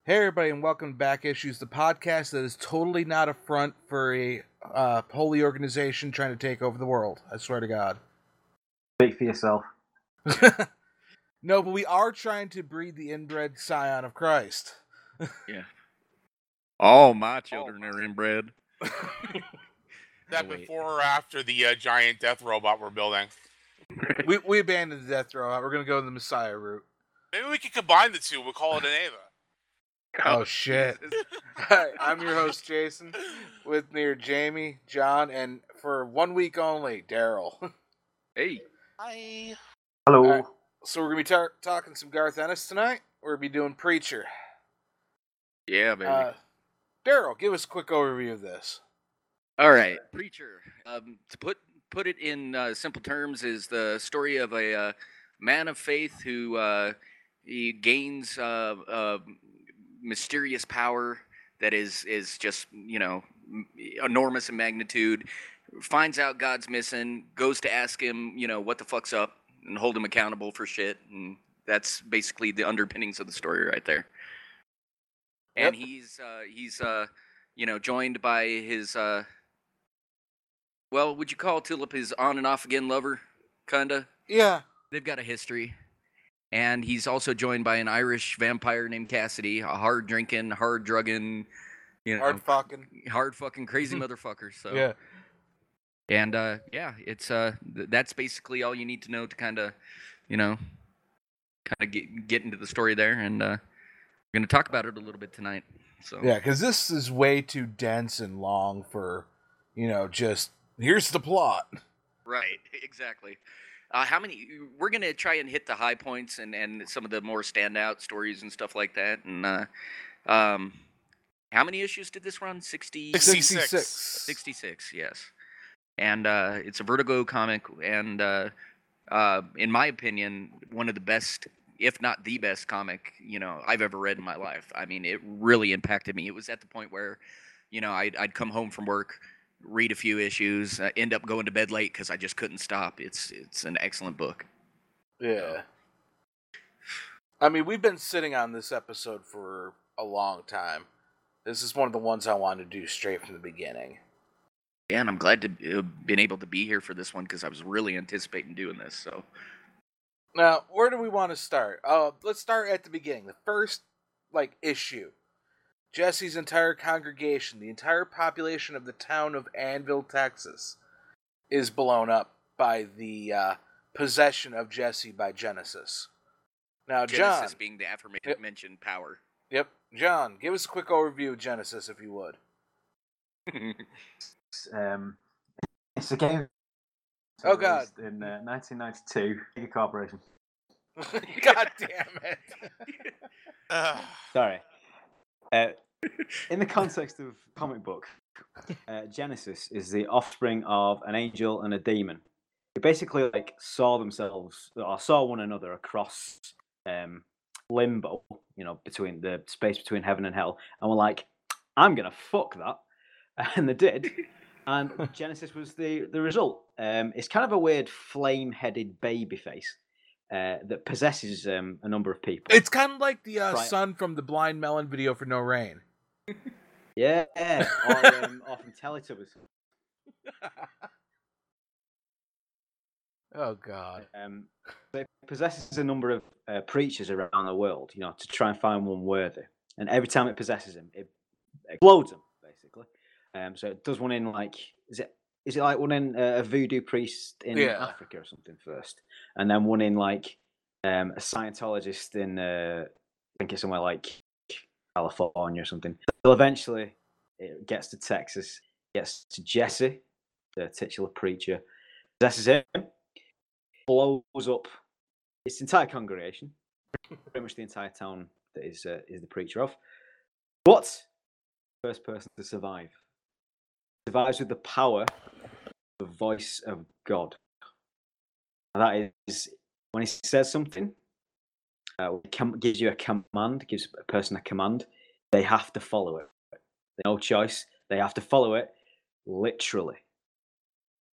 Hey everybody, and welcome to Back Issues, the podcast that is totally not a front for a holy organization trying to take over the world. I swear to God. Speak for yourself. No, but we are trying to breed the inbred scion of Christ. Yeah. All my children are inbred. That before or after the giant death robot we're building? We abandoned the death robot. We're going to go the Messiah route. Maybe we could combine the two. We'll call it an Ava. Oh, shit. Hi, I'm your host, Jason. With me are Jamie, John, and for 1 week only, Daryl. Hey. Hi. Hello. Right. So we're going to be talking some Garth Ennis tonight. We're going to be doing Preacher. Yeah, baby. Daryl, give us a quick overview of this. All right. Preacher. To put it in simple terms, is the story of a man of faith who he gains mysterious power that is just, enormous in magnitude, finds out God's missing, goes to ask him, what the fuck's up, and hold him accountable for shit, and that's basically the underpinnings of the story right there. And he's joined by his would you call Tulip his on and off again lover, kinda? Yeah. They've got a history. And he's also joined by an Irish vampire named Cassidy, a hard drinking, hard drugging, hard fucking crazy motherfucker. So yeah. And it's that's basically all you need to know to kind of get into the story there, and we're gonna talk about it a little bit tonight. So yeah, because this is way too dense and long for, just here's the plot. Right, exactly. We're going to try and hit the high points and some of the more standout stories and stuff like that. And how many issues did this run? 66. 66, yes. And it's a Vertigo comic, and in my opinion, one of the best, if not the best comic, I've ever read in my life. I mean, it really impacted me. It was at the point where, I'd come home from work, read a few issues, end up going to bed late because I just couldn't stop. It's an excellent book. Yeah. I mean, we've been sitting on this episode for a long time. This is one of the ones I wanted to do straight from the beginning. Yeah, and I'm glad to have been able to be here for this one because I was really anticipating doing this. So, now, where do we want to start? Let's start at the beginning. The first, issue. Jesse's entire congregation, the entire population of the town of Annville, Texas, is blown up by the possession of Jesse by Genesis. Now, Genesis John, being the aforementioned power. Yep. John, give us a quick overview of Genesis, if you would. It's a game. Oh, God. In 1992, Giga Corporation. God damn it. Sorry. In the context of comic book, Genesis is the offspring of an angel and a demon. They basically saw one another across limbo, between the space between heaven and hell, and were like, "I'm gonna fuck that," and they did. And Genesis was the result. It's kind of a weird flame-headed baby face that possesses a number of people. It's kind of like the son from the Blind Melon video for No Rain. Yeah, or from Teletubbies. Oh, God. It possesses a number of preachers around the world, to try and find one worthy. And every time it possesses him, it explodes them, basically. So it does one in is it like one in a voodoo priest in Africa or something first, and then one in a Scientologist in I think it's somewhere like California or something. So eventually it gets to Texas, gets to Jesse, the titular preacher, possesses him, blows up its entire congregation, pretty much the entire town that is the preacher of. But first person to survive survives with the power of the voice of God. And that is when he says something, gives you a command, gives a person a command, they have to follow it. There's no choice. They have to follow it literally.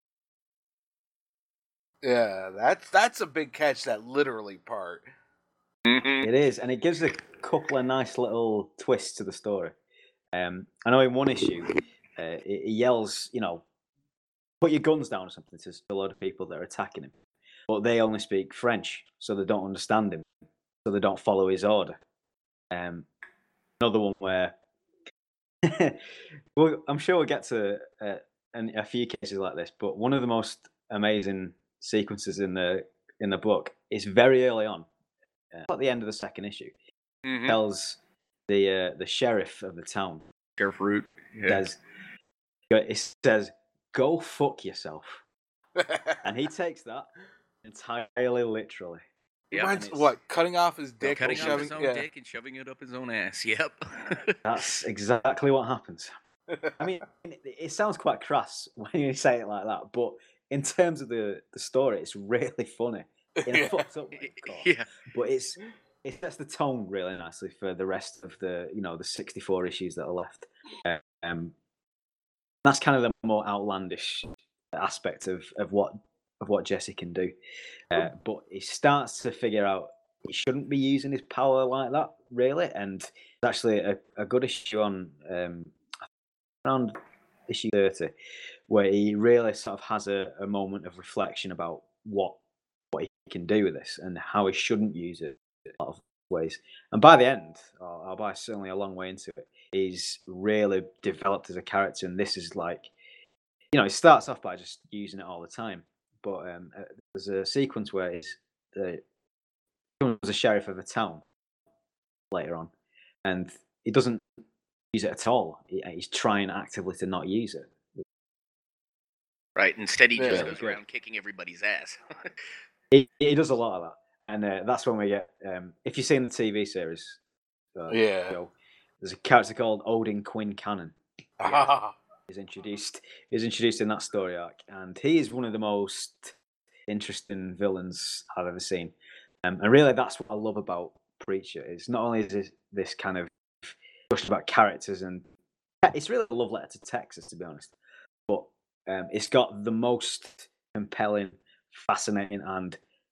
Yeah, that's a big catch, that literally part. Mhm. It is, and it gives a couple of nice little twists to the story. I know in one issue, he yells, put your guns down or something to a load of people that are attacking him. But they only speak French, so they don't understand him, so they don't follow his order. Another one where I'm sure we'll get to a few cases like this, but one of the most amazing sequences in the book is very early on, at the end of the second issue. Mhm. Tells the sheriff of the town, Sheriff Root. Yeah. it says, "Go fuck yourself," and he takes that entirely literally. Yep. Reminds and it's- what? Cutting off his dick Cutting and off shoving. his own Yeah. dick and shoving it up his own ass. Yep. That's exactly what happens. I mean, it sounds quite crass when you say it like that, but in terms of the story, it's really funny in a Yeah. fucked up way, of course. Yeah. But it sets the tone really nicely for the rest of the the 64 issues that are left. That's kind of the more outlandish aspect of what Jesse can do. But he starts to figure out he shouldn't be using his power like that, really. And it's actually a good issue on around issue 30, where he really sort of has a moment of reflection about what he can do with this and how he shouldn't use it in a lot of ways. And by the end, or by certainly a long way into it, he's really developed as a character. And this is like, it starts off by just using it all the time. But there's a sequence where he's a sheriff of a town later on, and he doesn't use it at all. He's trying actively to not use it. Right. Instead, he just Yeah. goes around kicking everybody's ass. He does a lot of that, and that's when we get. If you've seen the TV series, Yeah. there's a character called Odin Quinn Cannon. Ah. He's introduced in that story arc, and he is one of the most interesting villains I've ever seen. And really, that's what I love about Preacher. Is not only is this kind of discussion about characters, and it's really a love letter to Texas, to be honest. But it's got the most compelling, fascinating, and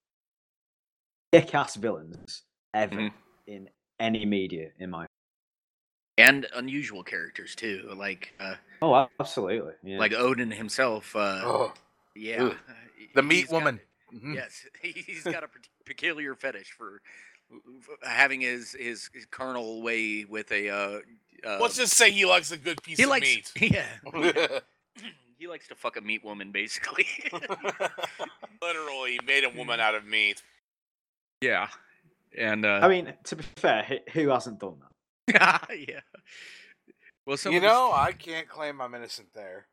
kick-ass villains ever in any media, in my. And unusual characters too, like Oh, absolutely. Yeah. like Odin himself. Oh. Yeah, Ugh. The meat he's got- woman. Mhm. Yes, he's got a peculiar fetish for having his carnal way with a. Let's just say he likes a good piece he of likes, meat. yeah. He likes to fuck a meat woman, basically. Literally made a woman out of meat. Yeah, and I mean, to be fair, who hasn't done that? yeah. Well, I can't claim I'm innocent there.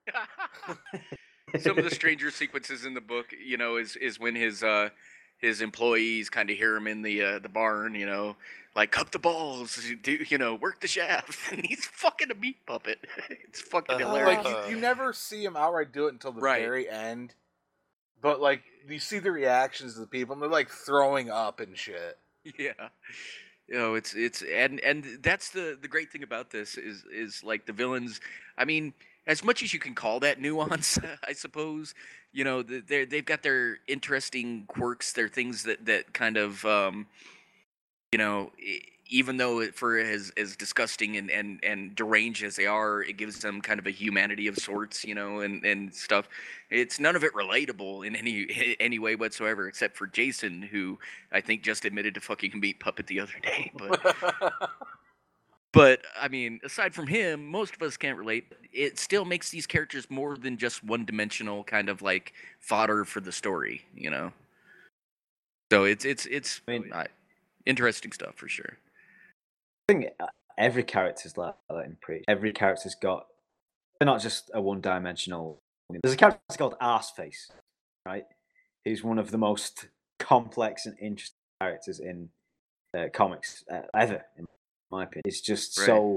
some of the stranger sequences in the book, is when his employees kind of hear him in the barn, like cup the balls, work the shaft, and he's fucking a meat puppet. It's fucking hilarious. Like you never see him outright do it until the Right. very end. But like you see the reactions of the people, and they're like throwing up and shit. Yeah. It's and that's the great thing about this is like the villains. I mean, as much as you can call that nuance, I suppose, they've got their interesting quirks, their things that kind of even though for as disgusting and deranged as they are, it gives them kind of a humanity of sorts, and stuff. It's none of it relatable in any way whatsoever, except for Jason, who I think just admitted to fucking a meat puppet the other day. But I mean, aside from him, most of us can't relate. It still makes these characters more than just one-dimensional, kind of like fodder for the story, So it's I mean, interesting stuff for sure. I think every character's like that in Preach. Every character's got. They're not just a one-dimensional. There's a character called Arseface, right? Who's one of the most complex and interesting characters in comics ever, in my opinion. It's just Right. so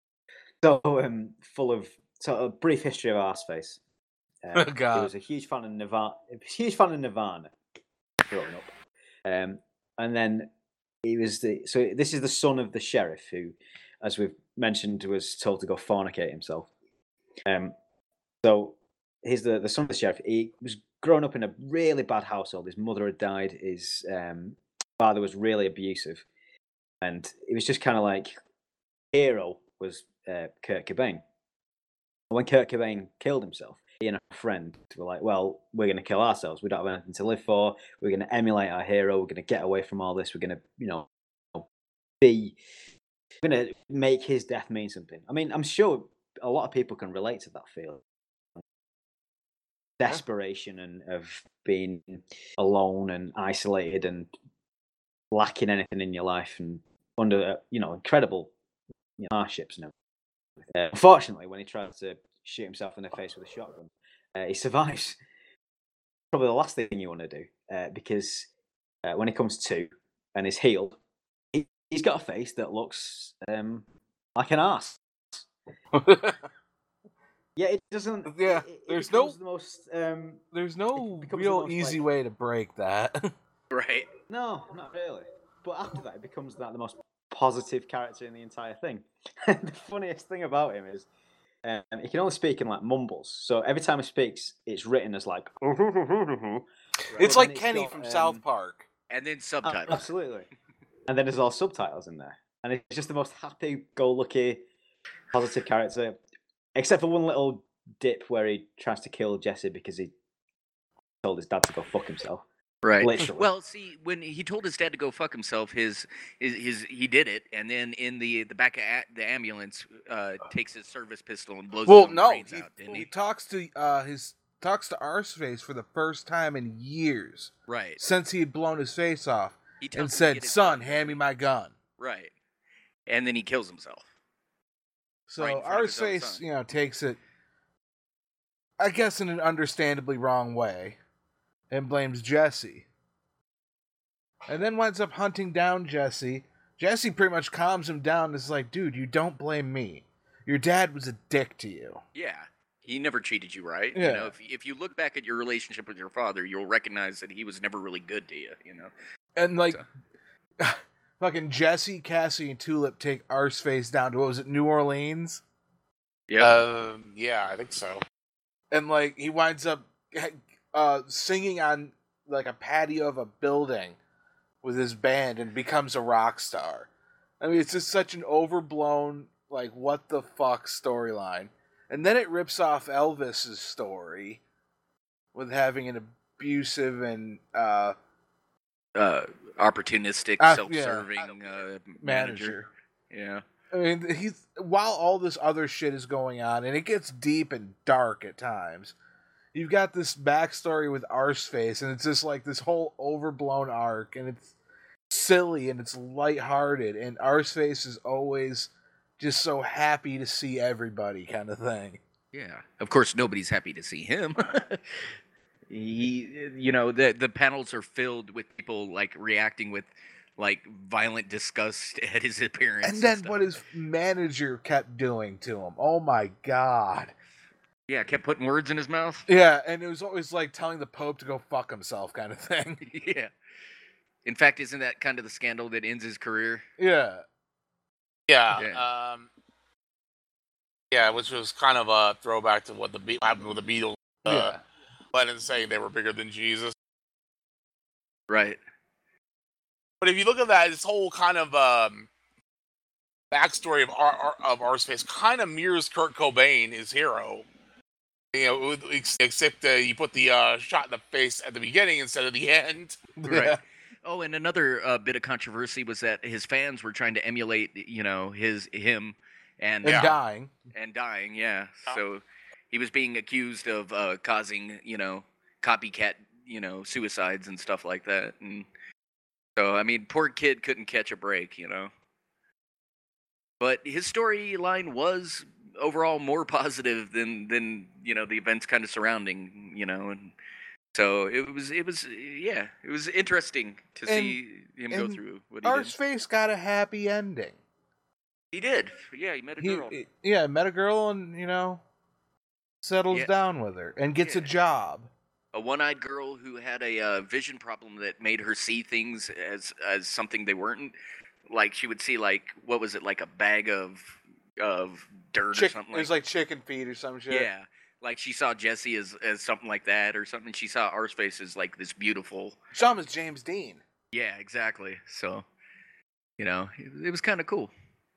full of. So a brief history of Arseface. Oh, He God. was a huge fan of Nirvana growing up, and then he was this is the son of the sheriff who, as we've mentioned, was told to go fornicate himself. So he's the son of the sheriff. He was growing up in a really bad household. His mother had died. His father was really abusive, And it was just kind of like hero was Kurt Cobain. When Kurt Cobain killed himself, he and a friend were like, "Well, we're going to kill ourselves. We don't have anything to live for. We're going to emulate our hero. We're going to get away from all this. We're going to, be. We're going to make his death mean something." I mean, I'm sure a lot of people can relate to that feeling, desperation and of being alone and isolated and lacking anything in your life and under incredible hardships and everything. Unfortunately, when he tries to shoot himself in the face with a shotgun, he survives. Probably the last thing you want to do, because when he comes to and is healed, he's got a face that looks like an arse. Yeah, it doesn't. Yeah, there's no the most. There's no becomes the real most, easy like- way to break that. Right. No, not really. But after that, it becomes the most positive character in the entire thing. The funniest thing about him is he can only speak in like mumbles. So every time he speaks, it's written as like. It's But like then Kenny got, from South Park. And then subtitles. Absolutely. And then there's all subtitles in there, and it's just the most happy-go-lucky, positive character, except for one little dip where he tries to kill Jesse because he told his dad to go fuck himself. Right. Literally. Well, see, when he told his dad to go fuck himself, his he did it, and then in the back of the ambulance, takes his service pistol and blows his own brains out. Didn't he he? talks to Arseface for the first time in years Right. since he had blown his face off He tells him and to said, get his "Son, gun hand me my gun." Right. And then he kills himself. So Right in front of his own Arseface, son. takes it, I guess, in an understandably wrong way, and blames Jesse. And then winds up hunting down Jesse. Jesse pretty much calms him down and is like, "Dude, you don't blame me. Your dad was a dick to you." Yeah. He never treated you right. Yeah. You know, if you look back at your relationship with your father, you'll recognize that he was never really good to you, you know. And like, fucking Jesse, Cassie, and Tulip take Arseface down to, what was it, New Orleans? Yeah. Yeah, I think so. And like, he winds up singing on like a patio of a building with his band and becomes a rock star. I mean, it's just such an overblown, like, what the fuck storyline. And then it rips off Elvis's story with having an abusive and Opportunistic, yeah. self-serving manager. Yeah. I mean, while all this other shit is going on, and it gets deep and dark at times, you've got this backstory with Arseface, and it's just like this whole overblown arc, and it's silly and it's lighthearted, and Arseface is always just so happy to see everybody, kind of thing. Yeah. Of course, nobody's happy to see him. The panels are filled with people like reacting with like violent disgust at his appearance. And then stuff. what his manager kept doing to him. Oh my god. Yeah, kept putting words in his mouth. Yeah, and it was always like telling the Pope to go fuck himself, kind of thing. Yeah. In fact, isn't that kind of the scandal that ends his career? Yeah. Yeah. Which was kind of a throwback to what happened with the Beatles. Yeah. Lennon saying they were bigger than Jesus. Right. But if you look at that, this whole kind of backstory of Arseface kind of mirrors Kurt Cobain, his hero. You know, except you put the shot in the face at the beginning instead of the end. Right. Oh, and another bit of controversy was that his fans were trying to emulate, him and dying. And dying, yeah. So he was being accused of causing, copycat, suicides and stuff like that. And so, I mean, poor kid couldn't catch a break, But his storyline was overall more positive than the events kind of surrounding, and so it was interesting to see him go through what he did. Arseface got a happy ending. He did. Yeah, he met a girl. Met a girl and, settles down with her and gets a job. A one-eyed girl who had a vision problem that made her see things as something they weren't. Like she would see like what was it, like a bag of dirt or something. It was like chicken feet or some shit. Yeah, like she saw Jesse as something like that or something. She saw Arseface as like this beautiful. Saw him as James Dean. Yeah, exactly. So You know, it was kind of cool.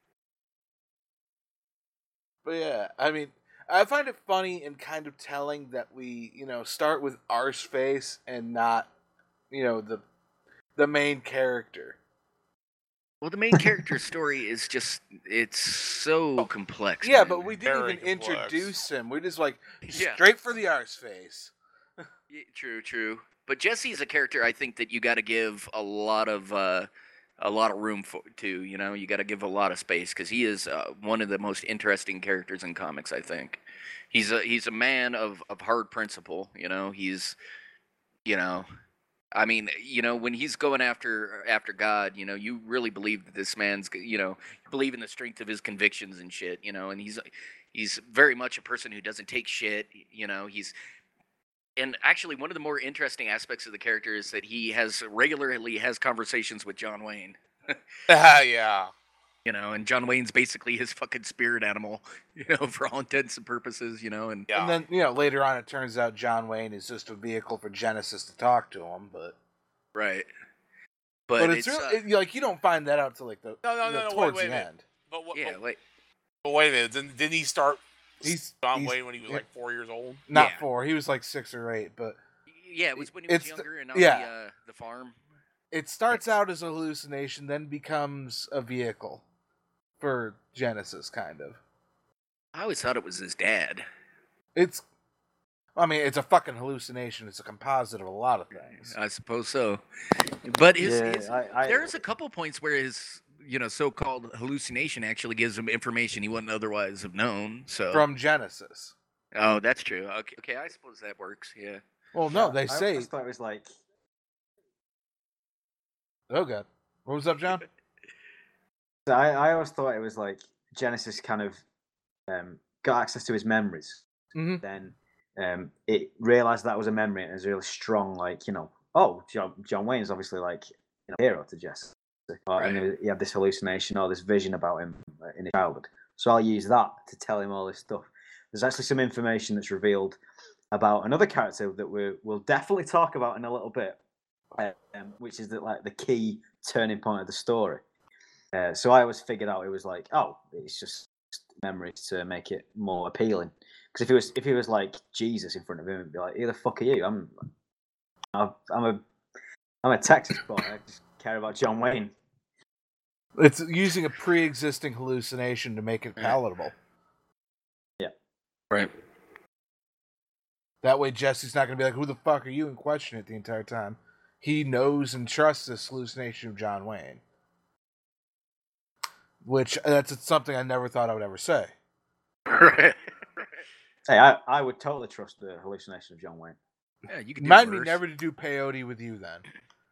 But yeah, I mean, I find it funny and kind of telling that we, start with Arseface and not, the main character. Well, the main character's story is it's so complex. Yeah, man. but we didn't Very even complex. introduce him. We just like Yeah. straight for the Arseface. Yeah, true. But Jesse's a character I think that you got to give a lot of room to. You know, you got to give a lot of space because he is one of the most interesting characters in comics. I think he's a man of hard principle. You know, I mean, when he's going after God, you really believe that this man's, you believe in the strength of his convictions and shit, and he's very much a person who doesn't take shit, and actually one of the more interesting aspects of the character is that he regularly has conversations with John Wayne. Yeah. And John Wayne's basically his fucking spirit animal, for all intents and purposes, and Yeah. And then, later on it turns out John Wayne is just a vehicle for Genesis to talk to him, but right. But it's really, you don't find that out till like the No, towards wait a the minute. end. But what? yeah, wait. But wait a minute. Didn't he start John he's- Wayne when he was like 4 years old? Not Yeah. 4. He was like 6 or 8, but Yeah, it was when he was It's the- younger and on yeah. the farm. it starts out as a hallucination, then becomes a vehicle for Genesis, kind of. I always thought it was his dad. It's a fucking hallucination. It's a composite of a lot of things. I suppose so. But I there's a couple points where his so-called hallucination actually gives him information he wouldn't otherwise have known. So From Genesis. oh, that's true. Okay, I suppose that works. Yeah. Well, no, they I say. always thought it was like Oh god, what was up, John? I always thought it was like Genesis kind of got access to his memories. Mhm. Then it realized that was a memory and it was really strong. Like oh, John Wayne's obviously like a hero to Jesse, and he had this hallucination or this vision about him in his childhood. So I'll use that to tell him all this stuff. There's actually some information that's revealed about another character that we'll definitely talk about in a little bit, which is the key turning point of the story. So I always figured out it was like, oh, it's just memories to make it more appealing. Because if he was like Jesus in front of him, it'd be like, who the fuck are you? I'm a Texas boy. I just care about John Wayne. It's using a pre-existing hallucination to make it palatable. Yeah. Right. That way, Jesse's not going to be like, "Who the fuck are you?" and question it the entire time. He knows and trusts this hallucination of John Wayne, which that's something I never thought I would ever say. Right. Hey, I would totally trust the hallucination of John Wayne. Yeah, you can do Remind me worse. never to do peyote with you then.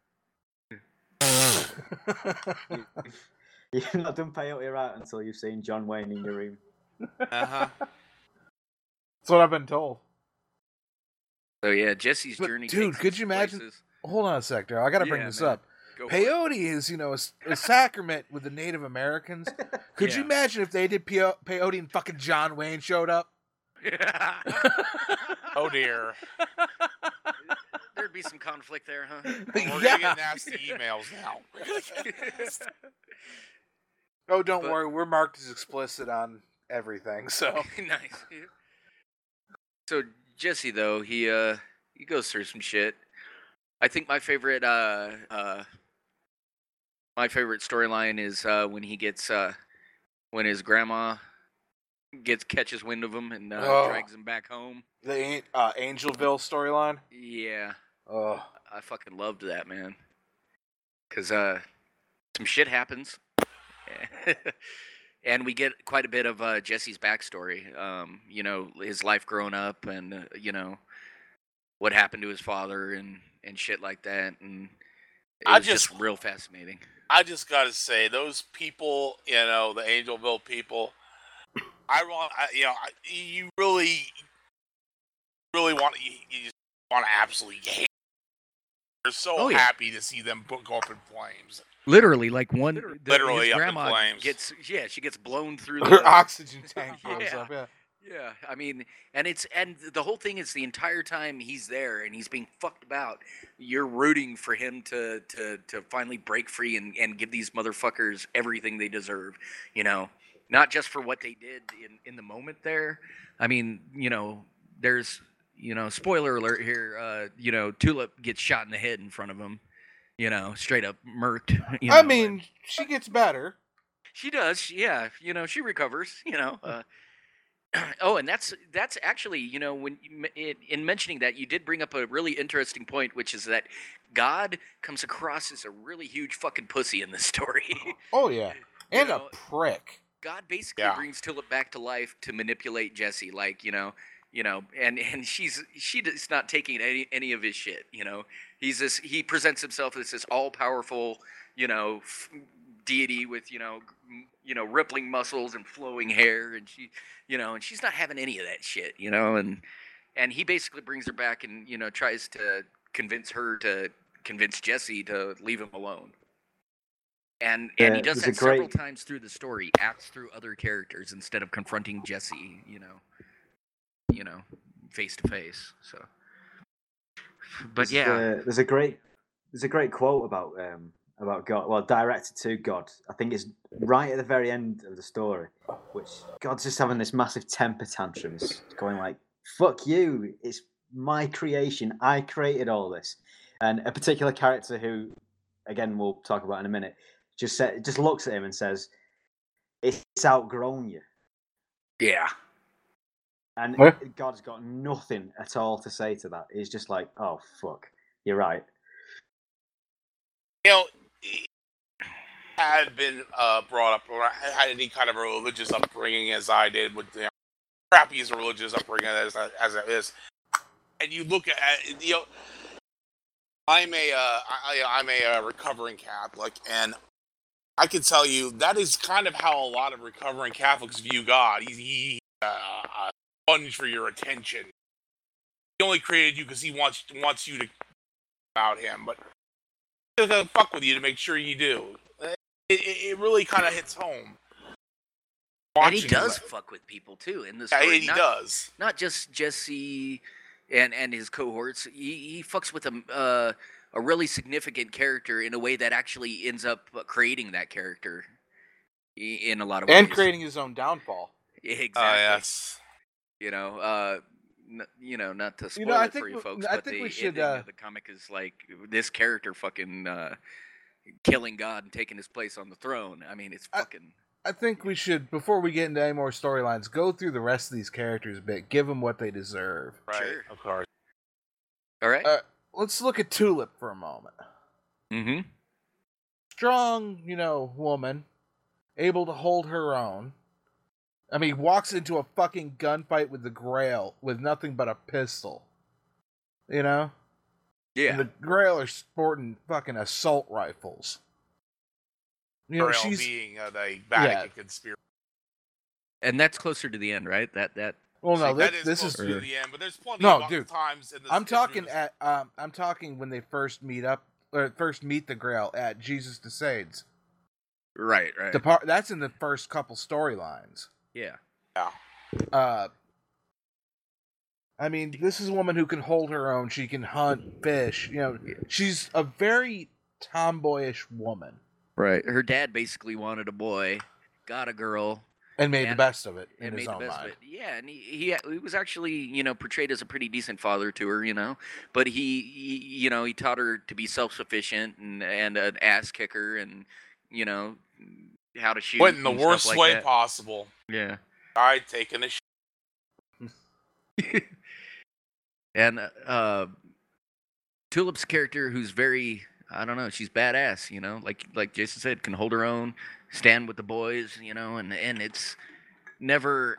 You've not done peyote right until you've seen John Wayne in your room. Uh-huh. That's what I've been told. So yeah, Jesse's But, journey. dude, takes could us you imagine- places. Hold on a sec, Daryl. I got to bring Yeah, this man. up. Go for it. Peyote is, a sacrament with the Native Americans. Could you Yeah. imagine if they did peyote and fucking John Wayne showed up? Oh dear. There'd be some conflict there, huh? We're gonna get nasty emails now. Oh, don't But- worry. We're marked as explicit on everything, so. Nice. So Jesse, though, he goes through some shit. I think my favorite storyline is when he gets when his grandma catches wind of him and drags him back home. The Angelville storyline? Yeah, Oh. I fucking loved that, man. Cause some shit happens, and we get quite a bit of Jesse's backstory. His life growing up, and what happened to his father, and shit like that, and it I was just just- real fascinating. I just gotta say, those people, the Angelville people, you really want you just want to absolutely hate. They're so Oh, yeah. happy to see them go up in flames. Literally, like one, Literally his up in grandma flames. she gets blown through Her the oxygen tank blows Yeah. up, yeah. Yeah, I mean, and the whole thing is the entire time he's there and he's being fucked about, you're rooting for him to finally break free and give these motherfuckers everything they deserve, you know, not just for what they did in the moment there. I mean, there's, spoiler alert here, Tulip gets shot in the head in front of him, straight up murked. I mean, she gets better. She does, yeah. She recovers. Oh, and that's actually, when in mentioning that, you did bring up a really interesting point, which is that God comes across as a really huge fucking pussy in this story. Oh yeah, and a prick. God basically brings Tulip back to life to manipulate Jesse, like and she's not taking any of his shit. He presents himself as this all powerful, deity with rippling muscles and flowing hair, and and she's not having any of that shit, and he basically brings her back and tries to convince Jesse to leave him alone. And he does that several times through the story, acts through other characters instead of confronting Jesse, face to face. So, but there's a great quote about God, well, directed to God. I think it's right at the very end of the story, which God's just having this massive temper tantrums, going like, "Fuck you! It's my creation. I created all this." And a particular character who, again, we'll talk about in a minute, just looks at him and says, "It's outgrown you." Yeah. And God's got nothing at all to say to that. He's just like, "Oh fuck, you're right." He had been brought up, or had any kind of a religious upbringing as I did, with crappy as a religious upbringing as it is. And you look at I'm a recovering Catholic, and I can tell you that is kind of how a lot of recovering Catholics view God. He's a sponge for your attention. He only created you because he wants you to about him, but he's gonna fuck with you to make sure you do. It really kind of hits home. And he does fuck with people too in this story. Yeah, he does. Not just Jesse and his cohorts. He fucks with a really significant character in a way that actually ends up creating that character in a lot of ways. And creating his own downfall. Exactly. Yes. Not to spoil it for you folks, but the should, ending of the comic is like this character fucking killing God and taking his place on the throne. I mean, it's fucking... I think we should, before we get into any more storylines, go through the rest of these characters a bit, give them what they deserve. Right, sure. Of course. All right. Let's look at Tulip for a moment. Mm-hmm. Strong, woman, able to hold her own. I mean, walks into a fucking gunfight with the Grail with nothing but a pistol. Yeah. And the Grail are sporting fucking assault rifles. Grail she's being the Vatican conspiracy. And that's closer to the end, right? That. Well, no, this is closer to the end, but there's plenty of times in this. I'm talking when they first meet up or first meet the Grail at Jesus Decides. Right. That's in the first couple storylines. Yeah. I mean, this is a woman who can hold her own. She can hunt, fish. She's a very tomboyish woman. Right. Her dad basically wanted a boy, got a girl, and made the best of it in his own mind. Yeah, and he was actually portrayed as a pretty decent father to her, but he taught her to be self-sufficient and an ass kicker and how to shoot. Went in the worst like way that. possible. Yeah. I taken a shit. And Tulip's character, who's very, I don't know, she's badass, like Jason said, can hold her own, stand with the boys, and it's never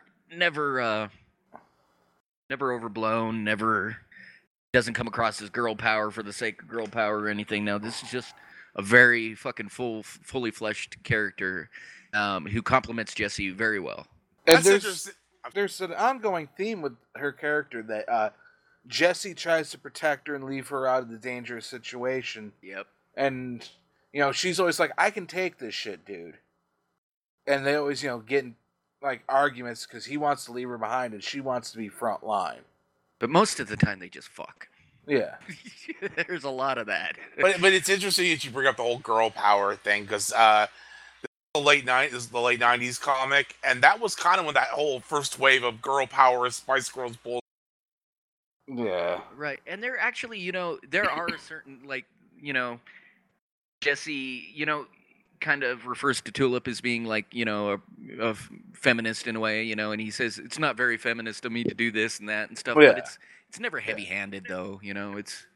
overblown, never doesn't come across as girl power for the sake of girl power or anything. No, this is just a very fucking fully fleshed character who complements Jesse very well. And there's an ongoing theme with her character that Jesse tries to protect her and leave her out of the dangerous situation. Yep. And, she's always like, I can take this shit, dude. And they always, get like arguments because he wants to leave her behind and she wants to be front line. But most of the time they just fuck. Yeah. There's a lot of that. But it's interesting that you bring up the whole girl power thing because the late '90s comic, and that was kind of when that whole first wave of girl power Spice Girls bull. Yeah. Right. And there actually, there are certain, like, Jesse, kind of refers to Tulip as being like, a feminist in a way, and he says it's not very feminist of me to do this and that and stuff, Yeah. but it's never heavy-handed though, it's,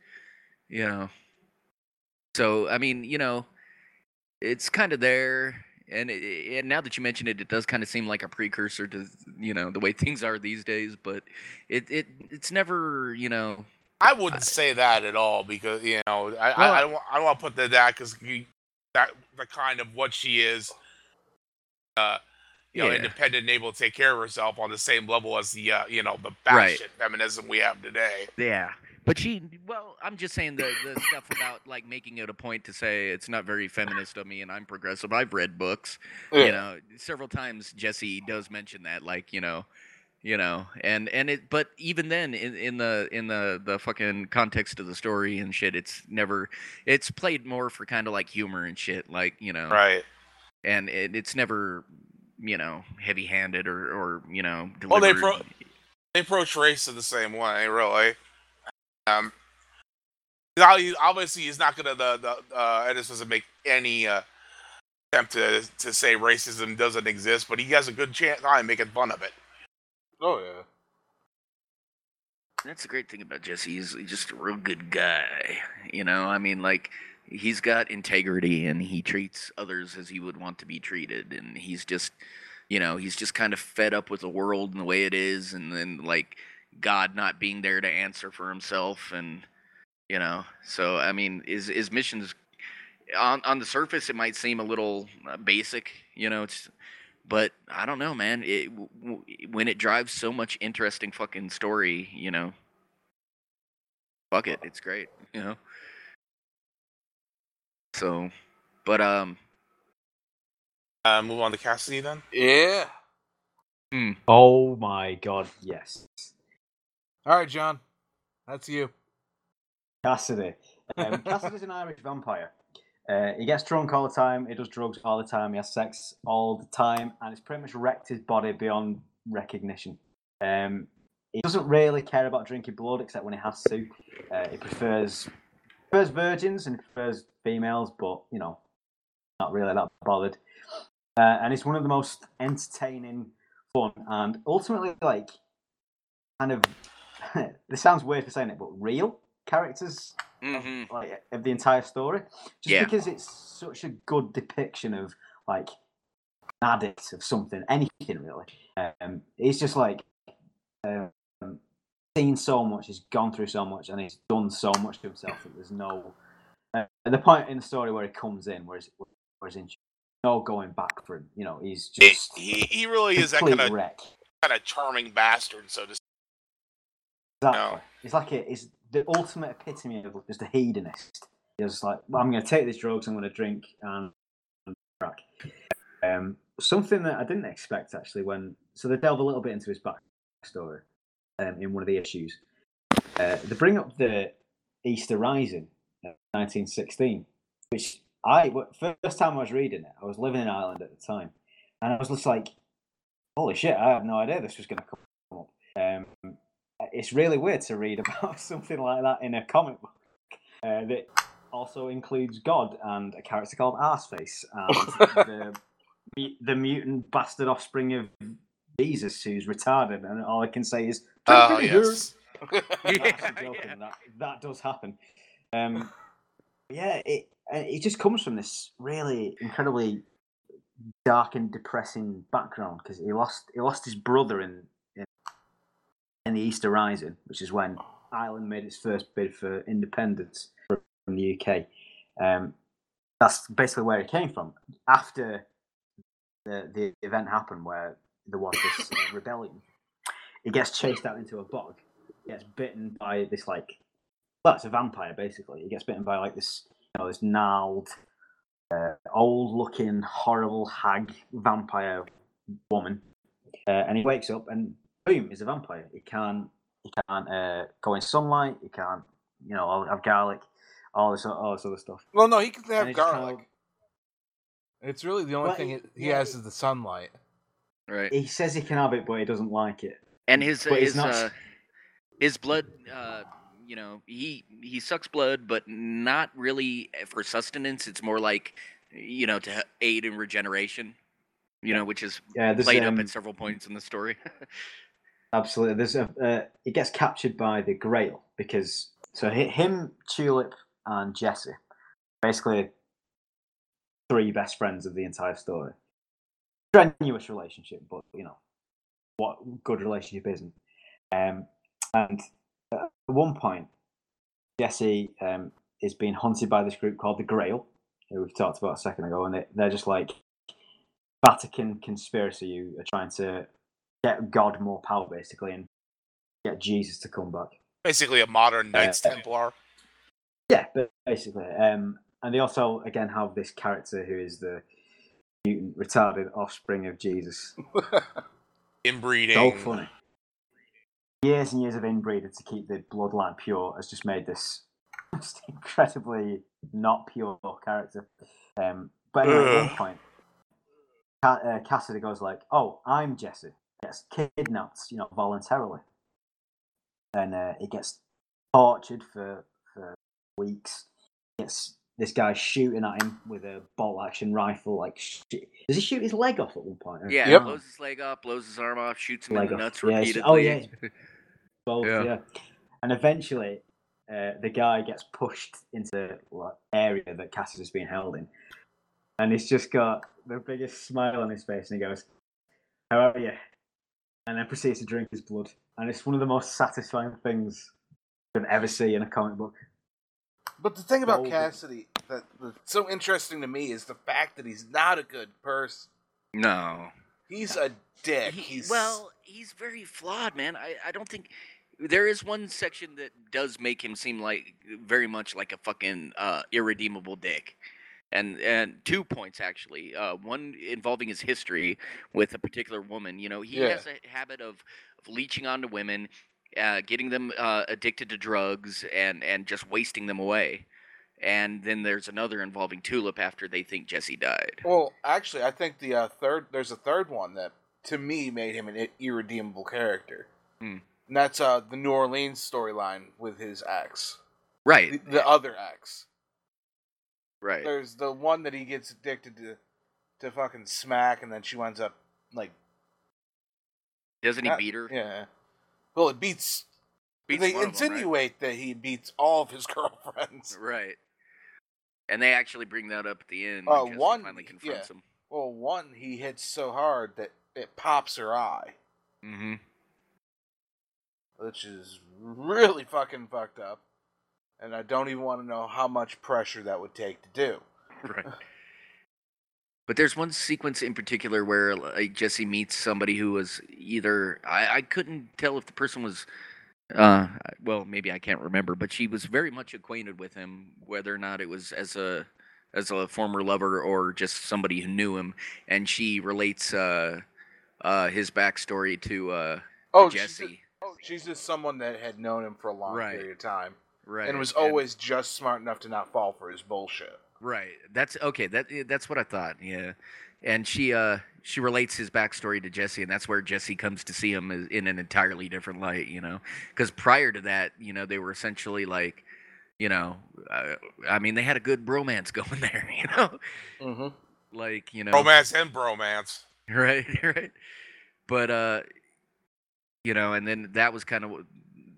so, I mean, it's kind of there, and and now that you mention it, it does kind of seem like a precursor to, the way things are these days, but it's never, I wouldn't say that at all because I don't want to put that because that the kind of what she is, independent and able to take care of herself on the same level as the the batshit feminism we have today. Yeah. But I'm just saying the stuff about like making it a point to say it's not very feminist of me and I'm progressive. I've read books, several times Jesse does mention that, like, and it, but even then in the fucking context of the story and shit, it's played more for kind of like humor and shit, like, Right. And it's never, heavy-handed or delivered. Well, they approach race in the same way, really. Obviously, he's not gonna. Ennis doesn't make any attempt to say racism doesn't exist, but he has a good time making fun of it. Oh yeah. That's the great thing about Jesse. He's just a real good guy. I mean, like, he's got integrity and he treats others as he would want to be treated, and he's just, he's just kind of fed up with the world and the way it is, and then like God not being there to answer for himself, and so I mean, his missions on the surface it might seem a little basic, but I don't know, man. When it drives so much interesting fucking story, fuck it, it's great, So, but move on to Cassidy then. Yeah. Oh my god, yes. All right, John. That's you. Cassidy. Cassidy's an Irish vampire. He gets drunk all the time. He does drugs all the time. He has sex all the time, and it's pretty much wrecked his body beyond recognition. He doesn't really care about drinking blood except when he has to. He prefers virgins and prefers females, but not really that bothered. And it's one of the most entertaining, fun, and ultimately like kind of. This sounds weird for saying it, but real characters of the entire story, just because it's such a good depiction of like an addict of something, anything really. He's just like seen so much, he's gone through so much, and he's done so much to himself that there's no the point in the story where he comes in, where he's in no going back for him. He's just he really is that kind of charming bastard, so to speak. Exactly. It's like it's the ultimate epitome of just a hedonist. He's like, well, I'm going to take these drugs, I'm going to drink and crack. Something that I didn't expect actually so they delve a little bit into his backstory in one of the issues. They bring up the Easter Rising, 1916, which first time I was reading it, I was living in Ireland at the time, and I was just like, holy shit, I had no idea this was going to come up. It's really weird to read about something like that in a comic book that also includes God and a character called Arseface and the mutant bastard offspring of Jesus who's retarded, and all I can say is, yes. That does happen. It just comes from this really incredibly dark and depressing background because he lost his brother in the Easter Rising, which is when Ireland made its first bid for independence from the UK. That's basically where it came from. After the event happened where there was this rebellion, he gets chased out into a bog, gets bitten by this it's a vampire basically. He gets bitten by like this, this gnarled, old-looking, horrible hag vampire woman and he wakes up and boom, he's a vampire. He can't go in sunlight. He can't, have garlic, all this other stuff. Well, no, he can And have he just garlic. It's really the only But thing he yeah, has is the sunlight. Right. He says he can have it, but he doesn't like it. And his But it's not. his blood, he sucks blood, but not really for sustenance. It's more like, to aid in regeneration. Which is There's, played up at several points in the story. Absolutely. He gets captured by the Grail because him, Tulip, and Jesse, basically three best friends of the entire story. Strenuous relationship, but what good relationship isn't. And at one point, Jesse is being hunted by this group called the Grail, who we've talked about a second ago, and they're just like Vatican conspiracy who are trying to get God more power, basically, and get Jesus to come back. Basically, a modern Knights Templar. Yeah, but basically, and they also again have this character who is the mutant, retarded offspring of Jesus. Inbreeding. So funny. Years and years of inbreeding to keep the bloodline pure has just made this just incredibly not pure character. But anyway, at one point, Cassidy goes like, "Oh, I'm Jesse." Gets kidnapped, voluntarily, and he gets tortured for weeks. Gets this guy shooting at him with a bolt-action rifle. Like, does he shoot his leg off at one point? Yeah, Yep. blows his leg off, blows his arm off, shoots him Leg in the off. nuts Yeah, repeatedly. Both, yeah. And eventually, the guy gets pushed into the area that Cassidy's being held in, and he's just got the biggest smile on his face, and he goes, "How are you?" And then proceeds to drink his blood. And it's one of the most satisfying things you can ever see in a comic book. But the thing about Golden. Cassidy that's so interesting to me is the fact that he's not a good person. No. He's a dick. He's very flawed, man. I don't think there is one section that does make him seem like very much like a fucking irredeemable dick. And 2 points actually. One involving his history with a particular woman. He has a habit of leeching onto women, getting them addicted to drugs, and just wasting them away. And then there's another involving Tulip after they think Jesse died. Well, actually, I think there's a third one that to me made him an irredeemable character. And that's the New Orleans storyline with his ex. Right. The other ex. Right. There's the one that he gets addicted to fucking smack, and then she winds up like. Doesn't he beat her? Yeah. Well, it beats. They one of them, insinuate that he beats all of his girlfriends. Right. And they actually bring that up at the end. One finally confronts him. Well, one he hits so hard that it pops her eye. Mm-hmm. Which is really fucking fucked up. And I don't even want to know how much pressure that would take to do. Right. But there's one sequence in particular where Jesse meets somebody who was either I couldn't tell if the person was well, maybe I can't remember, but she was very much acquainted with him, whether or not it was as a former lover or just somebody who knew him, and she relates his backstory to Jesse. She's just someone that had known him for a long period of time. Right. And was always just smart enough to not fall for his bullshit. Right. That's okay. That's what I thought. Yeah. And she relates his backstory to Jesse, and that's where Jesse comes to see him in an entirely different light. Because prior to that, they were essentially like, I mean, they had a good bromance going there. Mm-hmm. Like romance and bromance. Right. Right. But and then that was kind of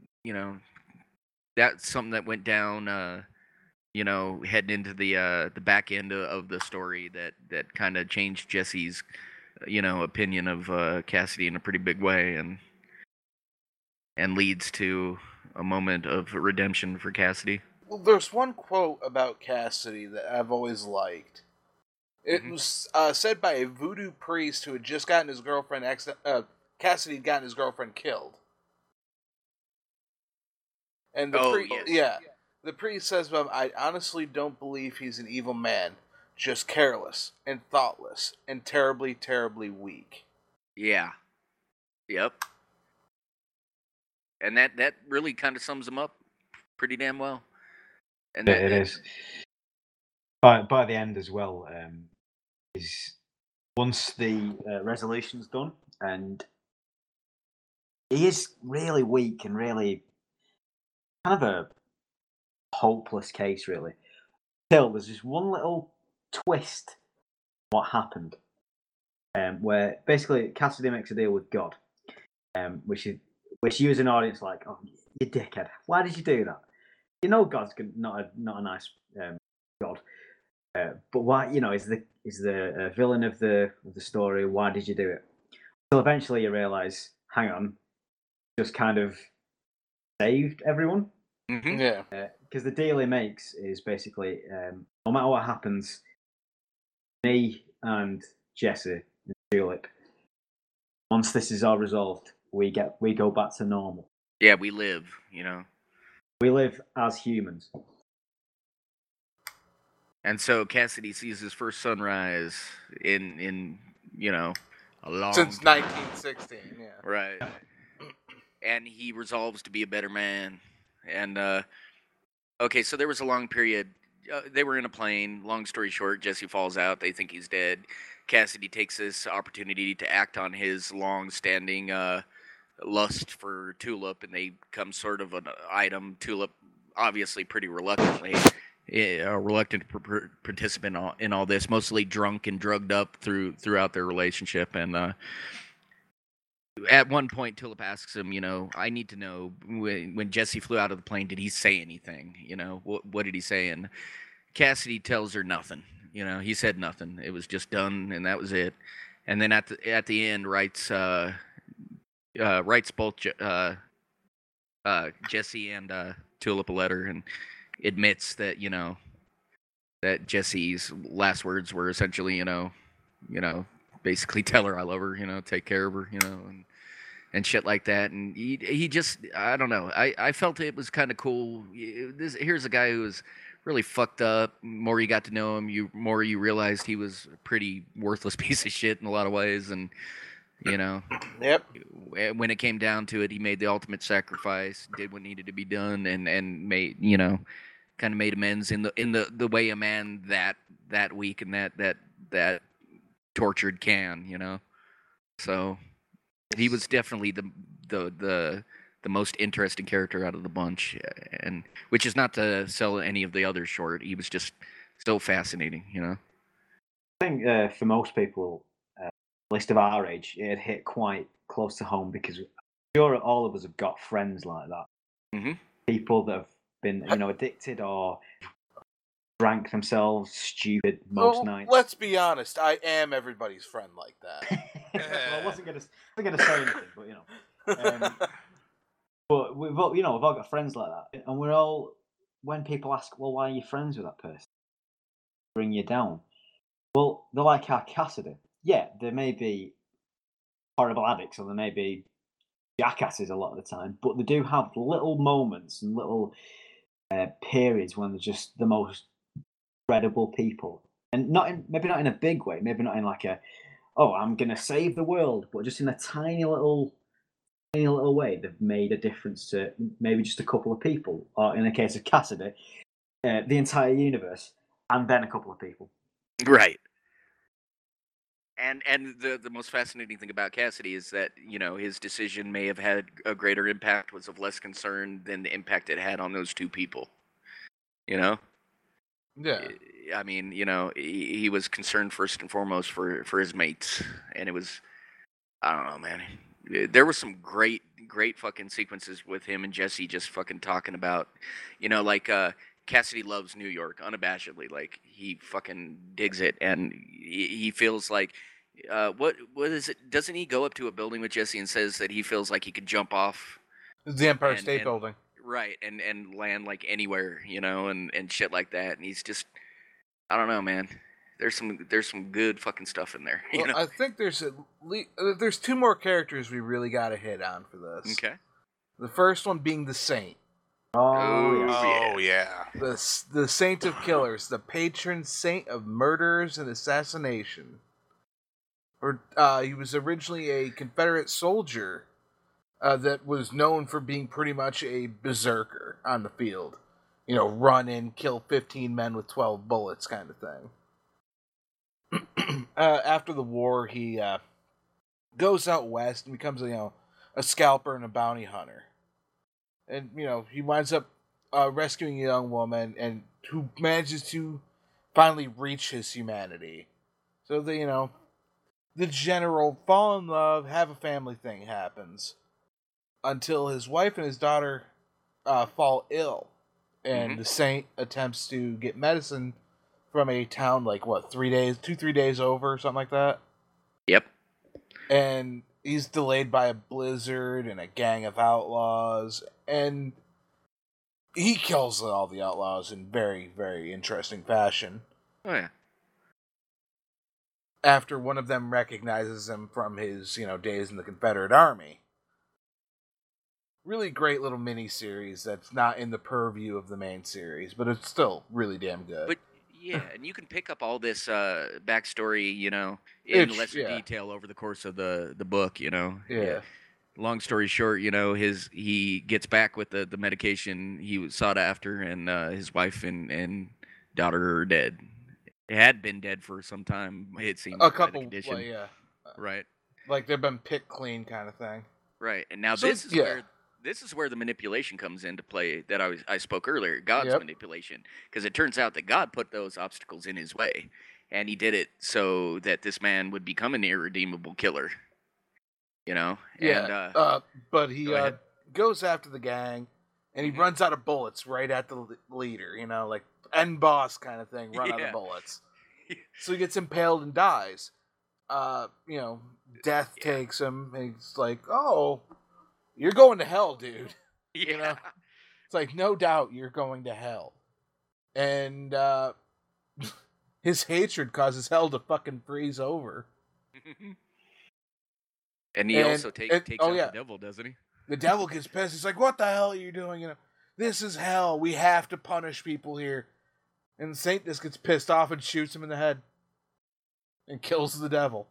that's something that went down, heading into the back end of the story that kind of changed Jesse's, opinion of Cassidy in a pretty big way, and leads to a moment of redemption for Cassidy. Well, there's one quote about Cassidy that I've always liked. It was said by a voodoo priest who had just gotten his girlfriend Cassidy had gotten his girlfriend killed. And the priest says to him, "I honestly don't believe he's an evil man, just careless and thoughtless and terribly, terribly weak." Yeah. Yep. And that really kind of sums him up pretty damn well. And It is. By the end as well, is once the resolution's done, and he is really weak and really kind of a hopeless case, really. Still, there's just one little twist what happened, where basically Cassidy makes a deal with God, which you as an audience like, oh, you dickhead, why did you do that? You know God's not a nice God, but why? You know, is the villain of the story? Why did you do it? So eventually you realise, hang on, just kind of saved everyone. Mm-hmm. Yeah. Because the deal he makes is basically, no matter what happens, me and Jesse and Tulip, once this is all resolved, we go back to normal. Yeah, we live, you know. We live as humans. And so Cassidy sees his first sunrise in you know, a long Since time. 1916, yeah. Right. And he resolves to be a better man. And okay, so there was a long period. They were in a plane. Long story short, Jesse falls out. They think he's dead. Cassidy takes this opportunity to act on his long-standing lust for Tulip, and they become sort of an item. Tulip, obviously, pretty reluctantly, a reluctant participant in all this, mostly drunk and drugged up throughout their relationship. And at one point, Tulip asks him, you know, I need to know, when Jesse flew out of the plane, did he say anything? You know, what did he say? And Cassidy tells her nothing. You know, he said nothing. It was just done, and that was it. And then at the end, writes both Jesse and Tulip a letter, and admits that, you know, that Jesse's last words were essentially, you know, basically tell her I love her, you know, take care of her, you know, and shit like that. And he just, I don't know. I felt it was kind of cool. Here's a guy who was really fucked up. The more you got to know him, more you realized he was a pretty worthless piece of shit in a lot of ways. And, you know, Yep. when it came down to it, he made the ultimate sacrifice, did what needed to be done, and made, you know, kind of made amends in the way a man that weak and that tortured can, you know. So he was definitely the most interesting character out of the bunch, and which is not to sell any of the others short. He was just so fascinating, you know. I think for most people, at least of our age, it hit quite close to home because I'm sure all of us have got friends like that. Mm-hmm. People that have been, you know, addicted or drank themselves stupid most Well, nights. let's be honest. I am everybody's friend like that. Well, I wasn't gonna say anything, but you know. But we've all got friends like that, and we're all. When people ask, well, why are you friends with that person? Bring you down. Well, they're like our Cassidy. Yeah, they may be horrible addicts, or they may be jackasses a lot of the time, but they do have little moments and little periods when they're just the most credible people, and maybe not in a big way, maybe not in like a, oh, I'm gonna save the world, but just in a tiny little way, they've made a difference to maybe just a couple of people, or in the case of Cassidy, the entire universe, and then a couple of people. Right. And the most fascinating thing about Cassidy is that, you know, his decision may have had a greater impact, was of less concern than the impact it had on those two people. You know? Yeah. I mean, you know, he was concerned first and foremost for his mates, and it was, I don't know, man. There were some great fucking sequences with him and Jesse just fucking talking about, you know, like Cassidy loves New York unabashedly, like he fucking digs it, and he feels like, what is it? Doesn't he go up to a building with Jesse and says that he feels like he could jump off The Empire State Building. right, and land like anywhere, you know, and shit like that, and he's just, I don't know, man. There's some good fucking stuff in there. You Well, know? I think there's there's two more characters we really got to hit on for this. Okay. The first one being the Saint. Oh, yes. Oh yeah. The Saint of Killers, the patron saint of murders and assassination. or he was originally a Confederate soldier that was known for being pretty much a berserker on the field. You know, run in, kill 15 men with 12 bullets kind of thing. After the war, he goes out west and becomes, a scalper and a bounty hunter. And, he winds up rescuing a young woman and who manages to finally reach his humanity. So, the general fall in love, have a family thing happens until his wife and his daughter fall ill. And the saint attempts to get medicine from a town like, 3 days over, or something like that? Yep. And he's delayed by a blizzard and a gang of outlaws, and he kills all the outlaws in very, very interesting fashion. Oh, yeah. After one of them recognizes him from his, days in the Confederate Army. Really great little mini-series that's not in the purview of the main series, but it's still really damn good. But, yeah, and you can pick up all this backstory, in lesser detail over the course of the book, Yeah. Long story short, he gets back with the medication he was sought after, and his wife and daughter are dead. Had been dead for some time, it seems. A couple, Right. Like they've been picked clean kind of thing. Right, and now this is where the manipulation comes into play that I spoke earlier, God's manipulation. Because it turns out that God put those obstacles in his way, and he did it so that this man would become an irredeemable killer. Yeah, and, but he goes after the gang, and he runs out of bullets right at the leader, like end boss kind of thing, run out of bullets. So he gets impaled and dies. Death takes him, and he's like, oh, you're going to hell, dude. Yeah. It's like, no doubt you're going to hell. And his hatred causes hell to fucking freeze over. And he also takes out the devil, doesn't he? The devil gets pissed. He's like, what the hell are you doing? This is hell. We have to punish people here. And Saint just gets pissed off and shoots him in the head. And kills the devil.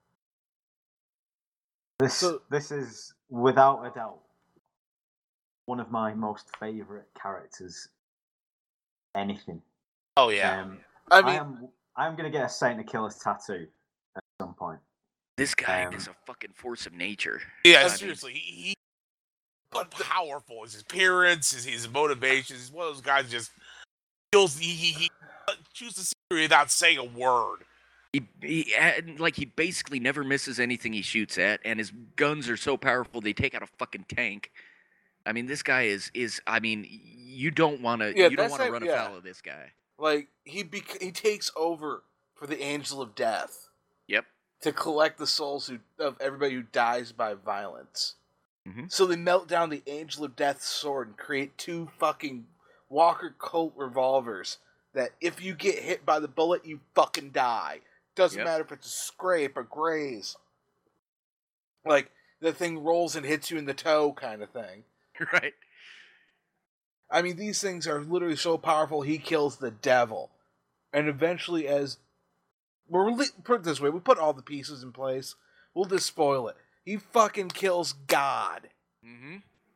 This is, without a doubt, one of my most favourite characters. Anything. Oh, yeah. I'm going to get a Saint of Killers tattoo at some point. This guy is a fucking force of nature. Yeah, seriously. He but powerful. His appearance, his motivations. He's one of those guys who just feels he chooses to see without saying a word. He basically never misses anything he shoots at, and his guns are so powerful they take out a fucking tank. I mean, this guy is you don't want to run afoul of this guy. Like he takes over for the Angel of Death. Yep. To collect the souls of everybody who dies by violence. Mm-hmm. So they melt down the Angel of Death's sword and create 2 fucking Walker Colt revolvers that if you get hit by the bullet, you fucking die. Doesn't matter if it's a scrape or graze. Like, the thing rolls and hits you in the toe kind of thing. Right. I mean, these things are literally so powerful, he kills the devil. And eventually, put it this way, we put all the pieces in place, we'll just spoil it. He fucking kills God. Mm-hmm.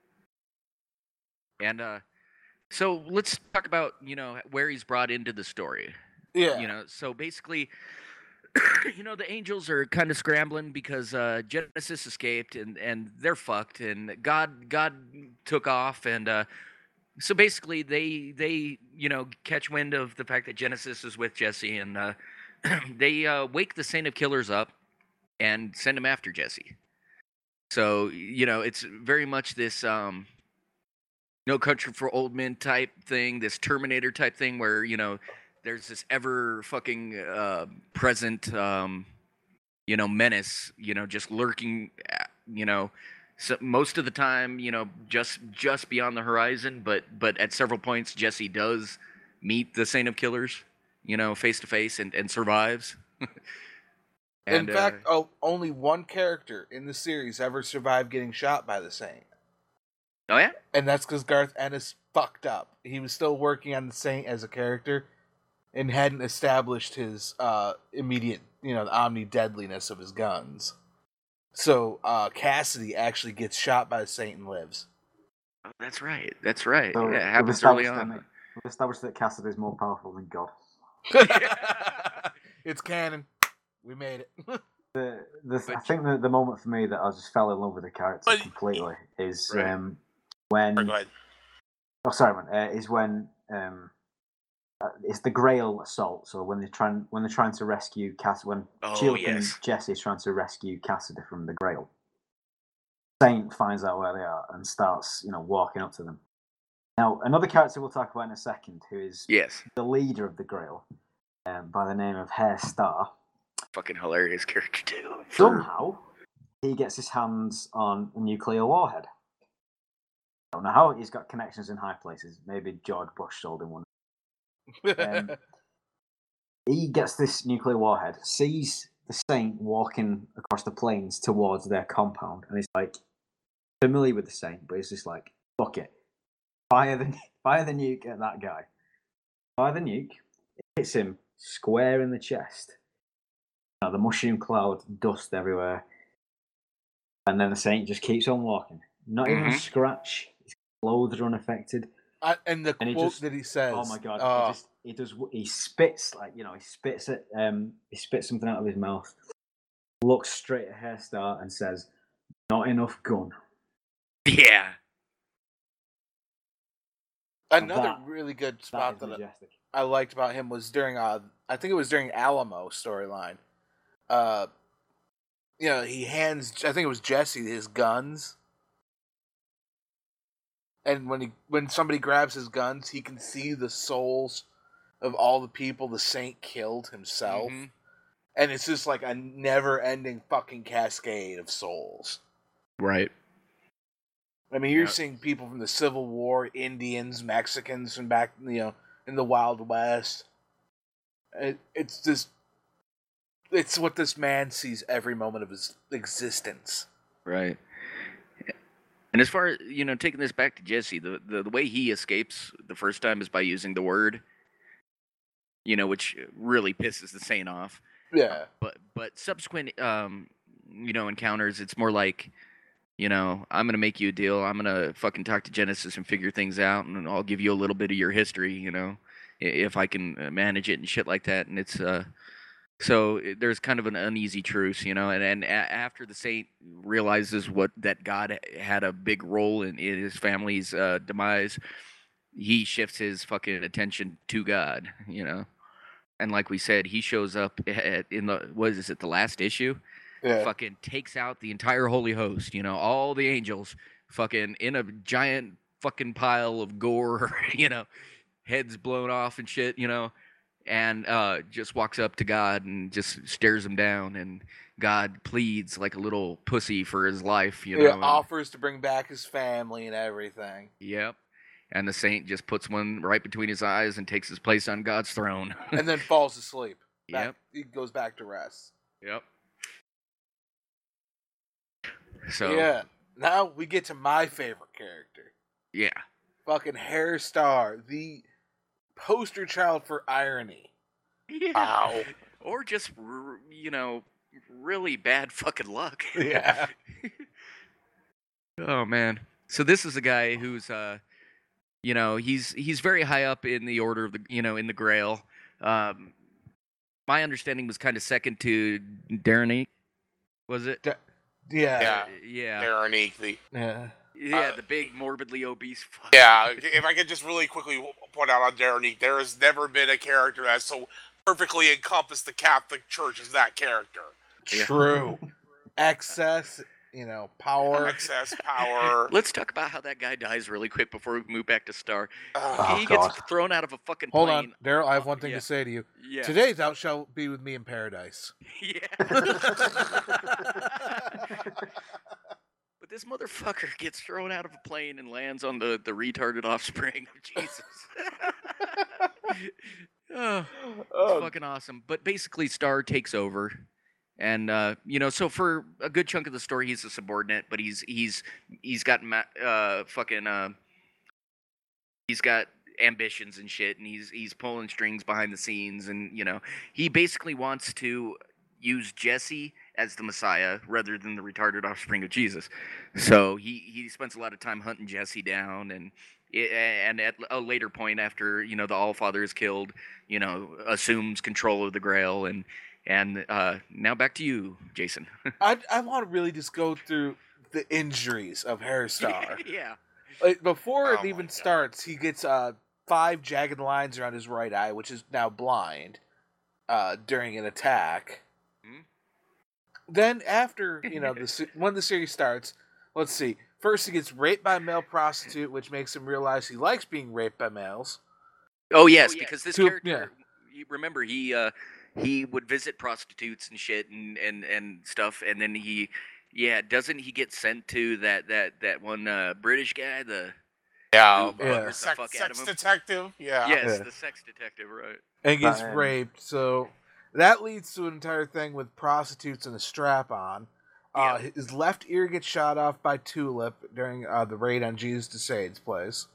And, so let's talk about, where he's brought into the story. Yeah. So basically, the angels are kind of scrambling because Genesis escaped and they're fucked, and God took off, and so basically they catch wind of the fact that Genesis is with Jesse, and they wake the Saint of Killers up and send him after Jesse. So it's very much this No Country for Old Men type thing, this Terminator type thing where there's this ever fucking present, menace, just lurking, so most of the time, just beyond the horizon. But at several points, Jesse does meet the Saint of Killers, face to face, and survives. In fact, only one character in the series ever survived getting shot by the Saint. Oh yeah, and that's because Garth Ennis fucked up. He was still working on the Saint as a character. and hadn't established his immediate, the omni-deadliness of his guns. So Cassidy actually gets shot by the Saint and lives. Oh, that's right. That's right. So Yeah, it we've happens early established on. we've established that Cassidy is more powerful than God. It's canon. We made it. I think the moment for me that I just fell in love with the character completely is Right. when. Go ahead. Oh, sorry, man. Is when it's the Grail assault. So when they're trying to rescue Cassidy, when Chilk and Jesse is trying to rescue Cassidy from the Grail, Saint finds out where they are and starts, walking up to them. Now, another character we'll talk about in a second, who is the leader of the Grail, by the name of Hair Star. Fucking hilarious character too. Somehow, he gets his hands on a nuclear warhead. I don't know how. He's got connections in high places. Maybe George Bush sold him one. He gets this nuclear warhead, sees the Saint walking across the plains towards their compound, and he's like familiar with the Saint, but he's just like, fuck it. Fire the nuke at that guy. Fire the nuke. It hits him square in the chest. The mushroom cloud, dust everywhere. And then the Saint just keeps on walking. Not even a scratch. His clothes are unaffected. And the quote that he says. Oh my god! He spits he spits something out of his mouth. Looks straight at Hair Star and says, "Not enough gun." Yeah. Another really good spot that I liked about him was during I think it was during Alamo storyline. He hands, I think it was Jesse, his guns. And when somebody grabs his guns, he can see the souls of all the people the Saint killed himself. Mm-hmm. And it's just like a never-ending fucking cascade of souls. Right. I mean, you're seeing people from the Civil War, Indians, Mexicans from back, in the Wild West. It's just... It's what this man sees every moment of his existence. Right. And as far as, taking this back to Jesse, the way he escapes the first time is by using the word, which really pisses the Saint off. Yeah. But subsequent, encounters, it's more like, I'm going to make you a deal. I'm going to fucking talk to Genesis and figure things out, and I'll give you a little bit of your history, if I can manage it and shit like that. And it's... So there's kind of an uneasy truce, and after the Saint realizes that God had a big role in his family's demise, he shifts his fucking attention to God, And like we said, he shows up in the last issue? Yeah. Fucking takes out the entire Holy Host, all the angels, fucking in a giant fucking pile of gore, heads blown off and shit, and just walks up to God and just stares him down, and God pleads like a little pussy for his life, offers to bring back his family and everything. Yep. And the Saint just puts one right between his eyes and takes his place on God's throne. And then falls asleep. Yep. He goes back to rest. Yep. So yeah. Now we get to my favorite character. Yeah. Fucking Hair Star, the poster child for irony. Yeah. Wow. Or just, really bad fucking luck. Yeah. Oh, man. So this is a guy who's, he's very high up in the order of the, in the Grail. My understanding was kind of second to Daranique. Was it? Yeah. Daranique. Yeah, the big, morbidly obese fuck. Yeah, if I could just really quickly point out on Daranique, there has never been a character that so perfectly encompassed the Catholic Church as that character. True. Excess, power. Excess power. Let's talk about how that guy dies really quick before we move back to Star. He gets thrown out of a fucking plane. Hold on, Daryl, I have one thing to say to you. Yeah. Today thou shalt be with me in paradise. Yeah. But this motherfucker gets thrown out of a plane and lands on the retarded offspring of Jesus. It's fucking awesome. But basically, Star takes over. And, so for a good chunk of the story, he's a subordinate, but he's got ambitions and shit, and he's pulling strings behind the scenes, and he basically wants to use Jesse as the Messiah rather than the retarded offspring of Jesus. So he spends a lot of time hunting Jesse down, and at a later point, after the Allfather is killed, assumes control of the Grail, and now back to you, Jason. I want to really just go through the injuries of Hairstar. Yeah. Like, before Oh it my even God. starts, he gets 5 jagged lines around his right eye, which is now blind, during an attack. Hmm? Then after when the series starts, let's see. First, he gets raped by a male prostitute, which makes him realize he likes being raped by males. Oh yes, because this To- character, remember he would visit prostitutes and shit and stuff, and then doesn't he get sent to that one British guy, the Yeah, who Yeah. buggers the sex, fuck out of sex him? detective. Yeah. Yes, Yeah. the sex detective, right? And gets But, raped. So that leads to an entire thing with prostitutes and a strap on. Yeah. His left ear gets shot off by Tulip during the raid on Jesus DeSade's place.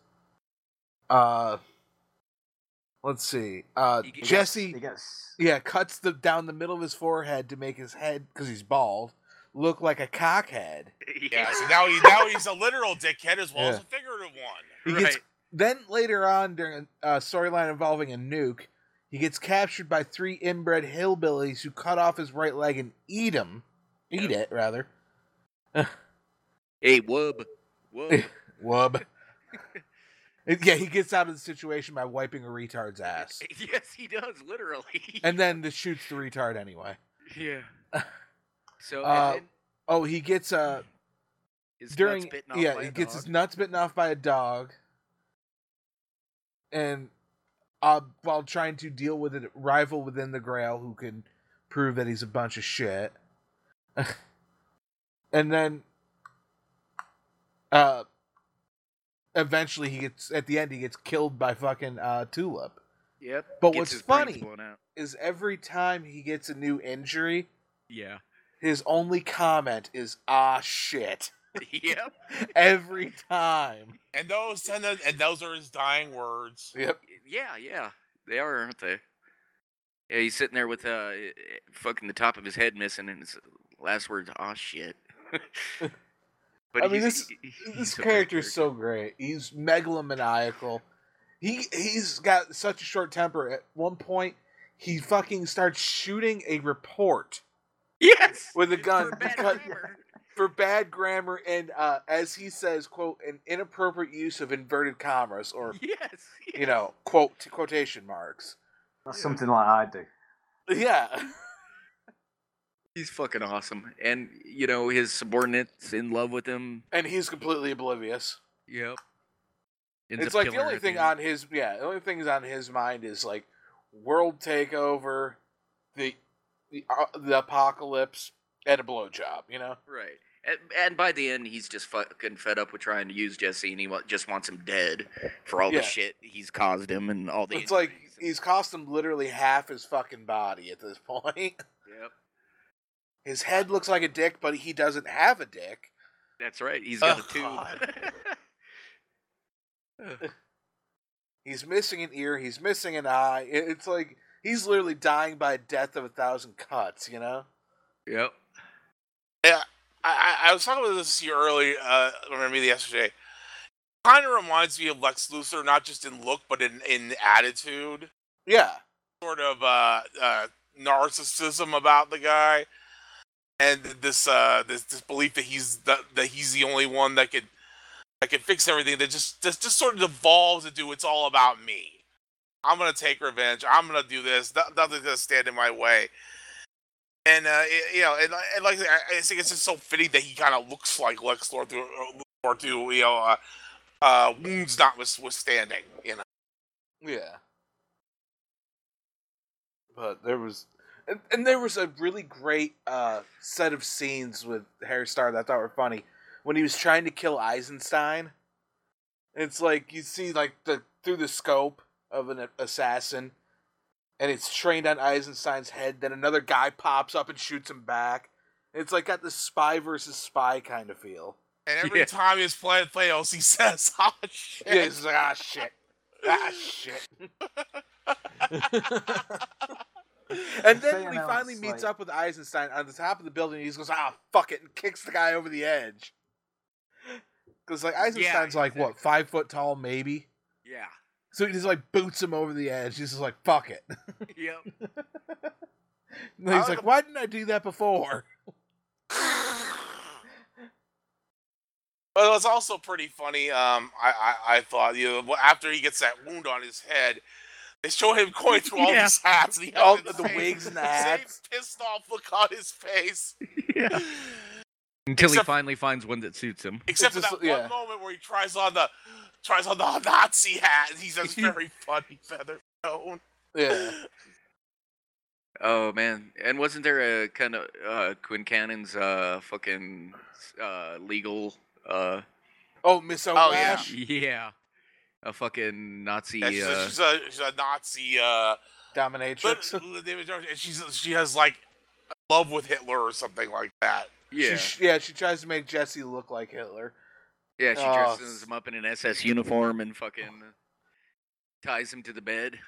Let's see. Jesse, He gets cuts down the middle of his forehead to make his head, because he's bald, look like a cockhead. Yeah. So now he's a literal dickhead as well as Yeah. a figurative one. He Right. gets then later on during a storyline involving a nuke, he gets captured by 3 inbred hillbillies who cut off his right leg and eat it rather. Hey, wub. Wub. Yeah, he gets out of the situation by wiping a retard's ass, Yes, he does, literally. and then shoots the retard anyway. yeah. So Uh, and Oh, he gets then his during nuts bitten off by he a gets dog. his nuts bitten off by a dog, and while trying to deal with a rival within the Grail who can prove that he's a bunch of shit. And then eventually he gets killed by fucking Tulip. Yep. But Gets what's his brains funny blown out. is every time he gets a new injury, Yeah. his only comment is "ah shit." Yep. Every time. And those are his dying words. Yep. Yeah. They are, aren't they? Yeah, he's sitting there with fucking the top of his head missing, and his last words, "Aw, shit." But I mean, he's this a great character is so great. He's megalomaniacal. He's got such a short temper. At one point, he fucking starts shooting a report Yes. with a gun For bad because- grammar. for bad grammar and, as he says, quote, an inappropriate use of inverted commas or, Yes. quotation marks. that's something like I do. Yeah. He's fucking awesome, and his subordinates in love with him. And he's completely oblivious. Yep. It's like the only thing on his on his mind is like world takeover, the apocalypse, and a blowjob. Right. And by the end, he's just fucking fed up with trying to use Jesse, and he just wants him dead for all Yeah. the shit he's caused him and all the. It's like injuries. he's cost him literally half his fucking body at this point. Yep. His head looks like a dick, but he doesn't have a dick. That's right. He's got Oh, a tube. God. He's missing an ear. He's missing an eye. It's like he's literally dying by a death of 1,000 cuts. Yep. Yeah, I was talking about this here earlier. Maybe yesterday. Kind of reminds me of Lex Luthor, not just in look, but in attitude. Yeah. Sort of narcissism about the guy, and this belief that he's the only one that could fix everything. That just sort of devolves into it's all about me. I'm gonna take revenge. I'm gonna do this. Nothing's gonna stand in my way. And and like I think it's just so fitting that he kind of looks like Lex Luthor wounds notwithstanding. Yeah. But there was, and there was a really great set of scenes with Hairstar that I thought were funny when he was trying to kill Eisenstein. It's like you see like through the scope of an assassin, and it's trained on Eisenstein's head. Then another guy pops up and shoots him back. It's like got this spy versus spy kind of feel. And every Yeah. time his plan fails, he says, "Oh shit!" Yeah, he's like, ah, shit. Ah, shit. And then when he finally meets up with Eisenstein on the top of the building, he just goes, fuck it, and kicks the guy over the edge. Because, like, Eisenstein's like, what, 5 foot tall, maybe? Yeah. So he just, like, boots him over the edge. He's just like, fuck it. Yep. And he's like, why didn't I do that before? But it was also pretty funny. I thought, after he gets that wound on his head, they show him going through all these hats, and all the wigs and the hats. Same pissed off look on his face. Yeah. Until he finally finds one that suits him. Except for that one moment where he tries on the Nazi hat, and he says very funny feather tone. Yeah. Oh man, and wasn't there a kind of Quincanon's fucking legal? Miss O'Lash? Yeah. A fucking Nazi. Yeah, she's a Nazi dominatrix. And she has like love with Hitler or something like that. Yeah. She tries to make Jesse look like Hitler. Yeah, she dresses him up in an SS uniform and fucking ties him to the bed.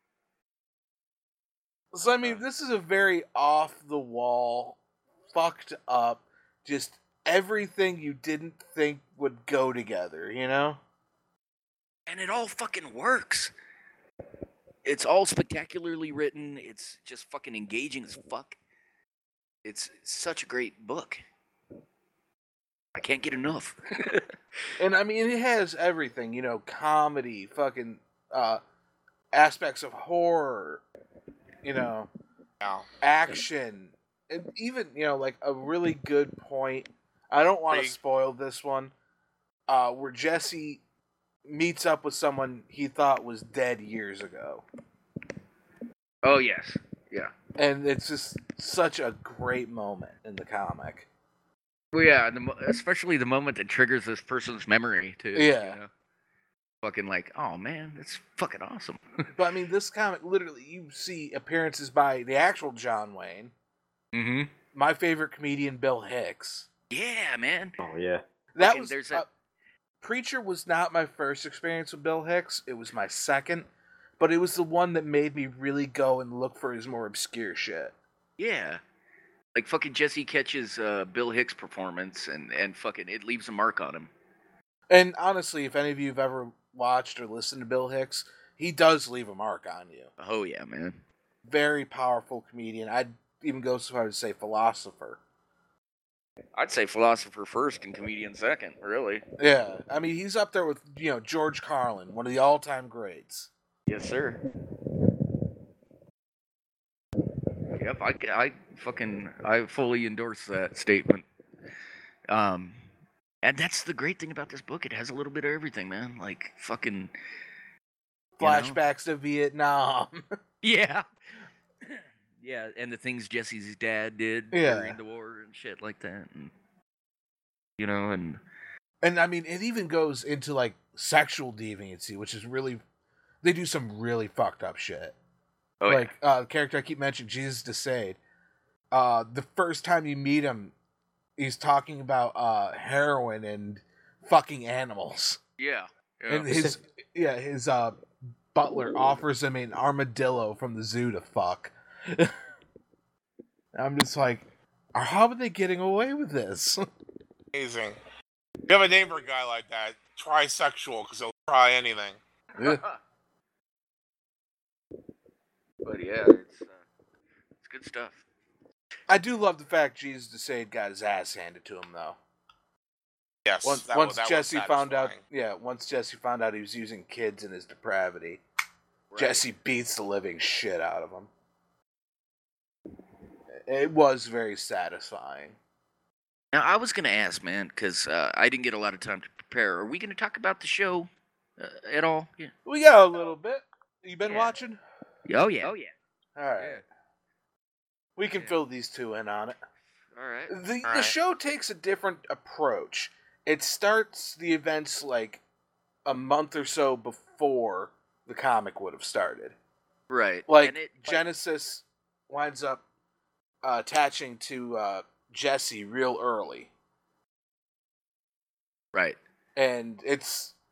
So I mean, this is a very off the wall, fucked up, just everything you didn't think would go together, you know? And it all fucking works. It's all spectacularly written. It's just fucking engaging as fuck. It's such a great book. I can't get enough. And I mean, it has everything, you know, comedy, fucking aspects of horror, you know, action, and even, you know, like a really good point. I don't want to spoil this one, where Jesse meets up with someone he thought was dead years ago. Oh, yes. Yeah. And it's just such a great moment in the comic. Well, yeah, especially the moment that triggers this person's memory, too. Yeah. You know? Fucking like, oh, man, that's fucking awesome. But, I mean, this comic, literally, you see appearances by the actual John Wayne. Mm-hmm. My favorite comedian, Bill Hicks. Yeah, man. Oh, yeah. That was... Preacher was not my first experience with Bill Hicks. It was my second. But it was the one that made me really go and look for his more obscure shit. Yeah. Like, fucking Jesse catches Bill Hicks' performance, and fucking it leaves a mark on him. And honestly, if any of you have ever watched or listened to Bill Hicks, he does leave a mark on you. Oh, yeah, man. Very powerful comedian. I'd even go so far as to say philosopher. I'd say philosopher first and comedian second, really. Yeah. I mean, he's up there with, you know, George Carlin, one of the all-time greats. Yes, sir. Yep, I fully endorse that statement. And that's the great thing about this book. It has a little bit of everything, man. Like, fucking... Flashbacks to Vietnam. Yeah. Yeah, and the things Jesse's dad did during the war and shit like that. And, you know, and I mean, it even goes into, like, sexual deviancy, which is really... They do some really fucked up shit. Oh, like, the character I keep mentioning, Jesus Desade. The first time you meet him, he's talking about heroin and fucking animals. Yeah. And his butler offers him an armadillo from the zoo to fuck. I'm just like, how are they getting away with this? Amazing. If you have a neighbor guy like that, trisexual, because he'll try anything. But yeah, it's good stuff. I do love the fact Jesus Desade got his ass handed to him, though. Yes. Once Jesse found out he was using kids in his depravity, right. Jesse beats the living shit out of him. It was very satisfying. Now, I was going to ask, man, because I didn't get a lot of time to prepare. Are we going to talk about the show at all? Yeah. We got a little bit. You been watching? Oh, yeah. All right. Yeah. We can fill these two in on it. All right. The show takes a different approach. It starts the events like a month or so before the comic would have started. Right. Like, Genesis winds up attaching to Jesse real early. Right. And it's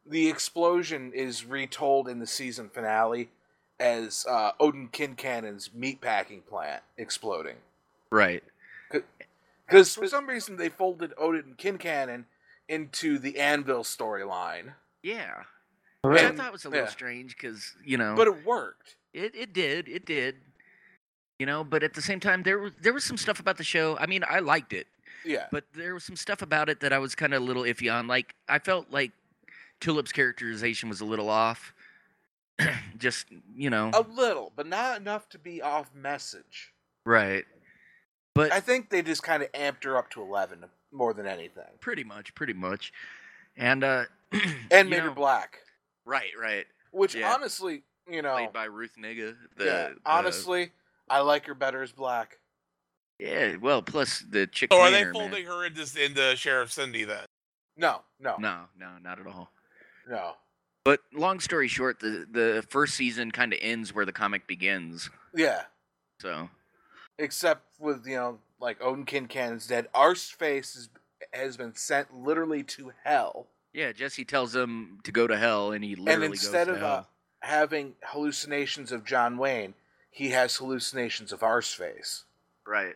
the explosion is retold in the season finale as Odin Kincannon's meatpacking plant exploding. Right. Because for some reason they folded Odin Kincannon into the Anvil storyline. Yeah. Right. Which I thought was a little Yeah. strange because, you know. But it worked. It did. You know, but at the same time, there was some stuff about the show. I mean, I liked it, Yeah. but there was some stuff about it that I was kind of a little iffy on. Like, I felt like Tulip's characterization was a little off. Just, you know. A little, but not enough to be off message. Right. But I think they just kind of amped her up to 11 more than anything. pretty much. And And you made her know, black. Right. Which Yeah. honestly, you know, Played by Ruth Nigga. honestly, I like her better as black. Yeah, well, plus the chick So are playing they her, man. folding her into Sheriff Cindy then? No. No, not at all. No. But long story short, the first season kind of ends where the comic begins. Yeah. So Except with, you know, like Odin Kincannon's dead. Arseface has been sent literally to hell. yeah, Jesse tells him to go to hell, and he literally And instead goes to of hell. having hallucinations of John Wayne, he has hallucinations of Arseface. Right.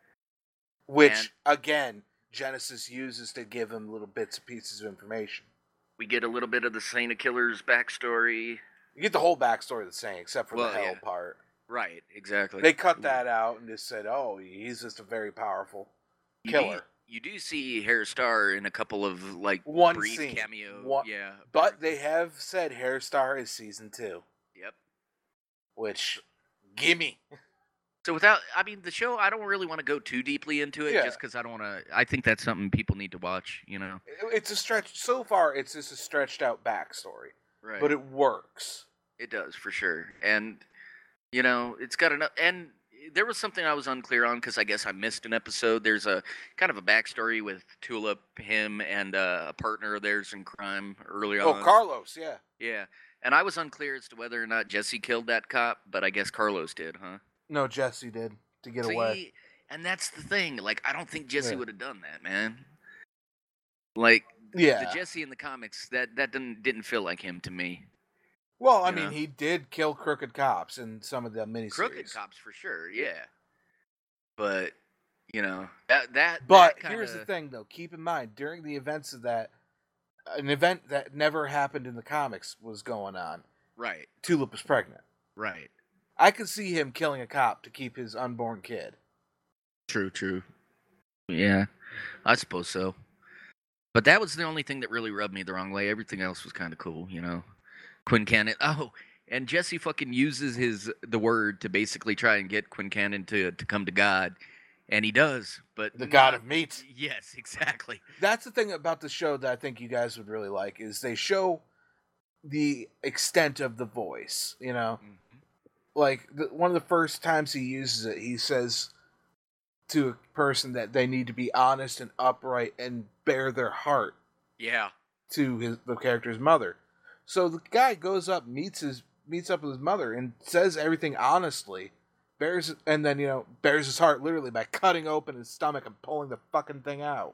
Which, again, Genesis uses to give him little bits and pieces of information. We get a little bit of the Saint of Killers backstory. You get the whole backstory the same, except for Well, the hell yeah. part. Right, exactly. They cut that out and just said, oh, he's just a very powerful killer. You do see Harry Star in a couple of like One brief scene. cameo. Yeah. But they have said Harry Star is season 2. Yep. Which, gimme. So the show, I don't really want to go too deeply into it, Yeah. just because I don't want to. I think that's something people need to watch. You know. It's a stretch. So far, it's just a stretched out backstory. Right. But it works. It does for sure, and you know, it's got enough. And there was something I was unclear on because I guess I missed an episode. There's a kind of a backstory with Tulip, him, and a partner of theirs in crime early on. Oh, Carlos, yeah. Yeah, and I was unclear as to whether or not Jesse killed that cop, but I guess Carlos did, huh? No, Jesse did to get away. And that's the thing. Like, I don't think Jesse Yeah. would have done that, man. Like, Yeah. the Jesse in the comics, that didn't feel like him to me. Well, I You mean, know? he did kill crooked cops in some of the miniseries. Crooked cops for sure, yeah. But you know that. But that here's the kinda- thing, though. Keep in mind, during the events of that, an event that never happened in the comics was going on. Right, Tulip was pregnant. right. I could see him killing a cop to keep his unborn kid. True. Yeah, I suppose so. But that was the only thing that really rubbed me the wrong way. Everything else was kind of cool, you know. Quincannon. Oh, and Jesse fucking uses the word to basically try and get Quincannon to come to God, and he does. But The god of meat. Yes, exactly. That's the thing about the show that I think you guys would really like, is they show the extent of the voice, you know? Like, one of the first times he uses it, he says to a person that they need to be honest and upright and bare their heart Yeah. to the character's mother. So the guy goes up, meets up with his mother, and says everything honestly, and then, you know, bears his heart literally by cutting open his stomach and pulling the fucking thing out.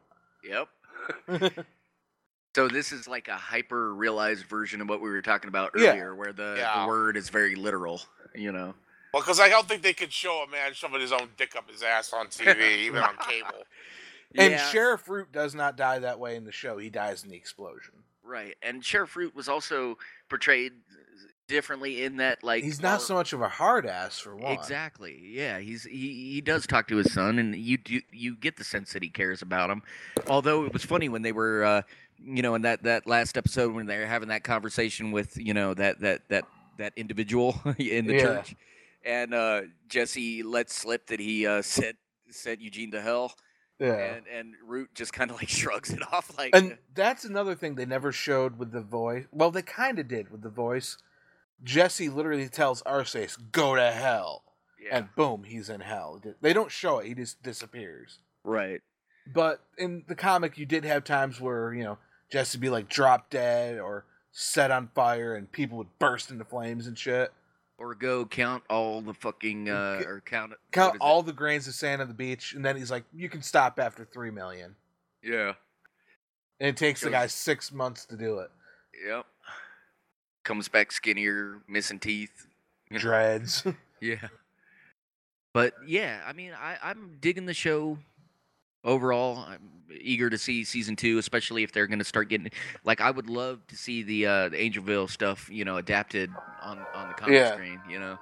Yep. So this is like a hyper realized version of what we were talking about Yeah. earlier, where the Yeah. word is very literal. You know. Well, because I don't think they could show a man shoving his own dick up his ass on TV, even on cable. And Yeah. Sheriff Root does not die that way in the show. He dies in the explosion. Right, and Sheriff Root was also portrayed differently in that, like He's not so much of a hard ass, for one. Exactly. Yeah, he does talk to his son, and you get the sense that he cares about him. Although it was funny when they were, you know, in that last episode when they were having that conversation with, you know, that individual in the Yeah. church, and Jesse let slip that he sent Eugene to hell. Yeah. And Root just kind of like shrugs it off, like. And that's another thing they never showed with the voice. Well, they kind of did with the voice. Jesse literally tells Arceus, "Go to hell," yeah. and boom, he's in hell. They don't show it; he just disappears. Right. But in the comic, you did have times where, you know, Jesse be like drop dead or set on fire, and people would burst into flames and shit. Or go count all the fucking or count Count all the grains of sand on the beach, and then he's like, "You can stop after 3 million." Yeah. And it takes the Goes- guy 6 months to do it. Yep. Comes back skinnier, missing teeth. Dreads. Yeah. But yeah, I mean, I'm digging the show overall. I'm eager to see season 2, especially if they're going to start getting like I would love to see the Angelville stuff, adapted on the comic Yeah. screen.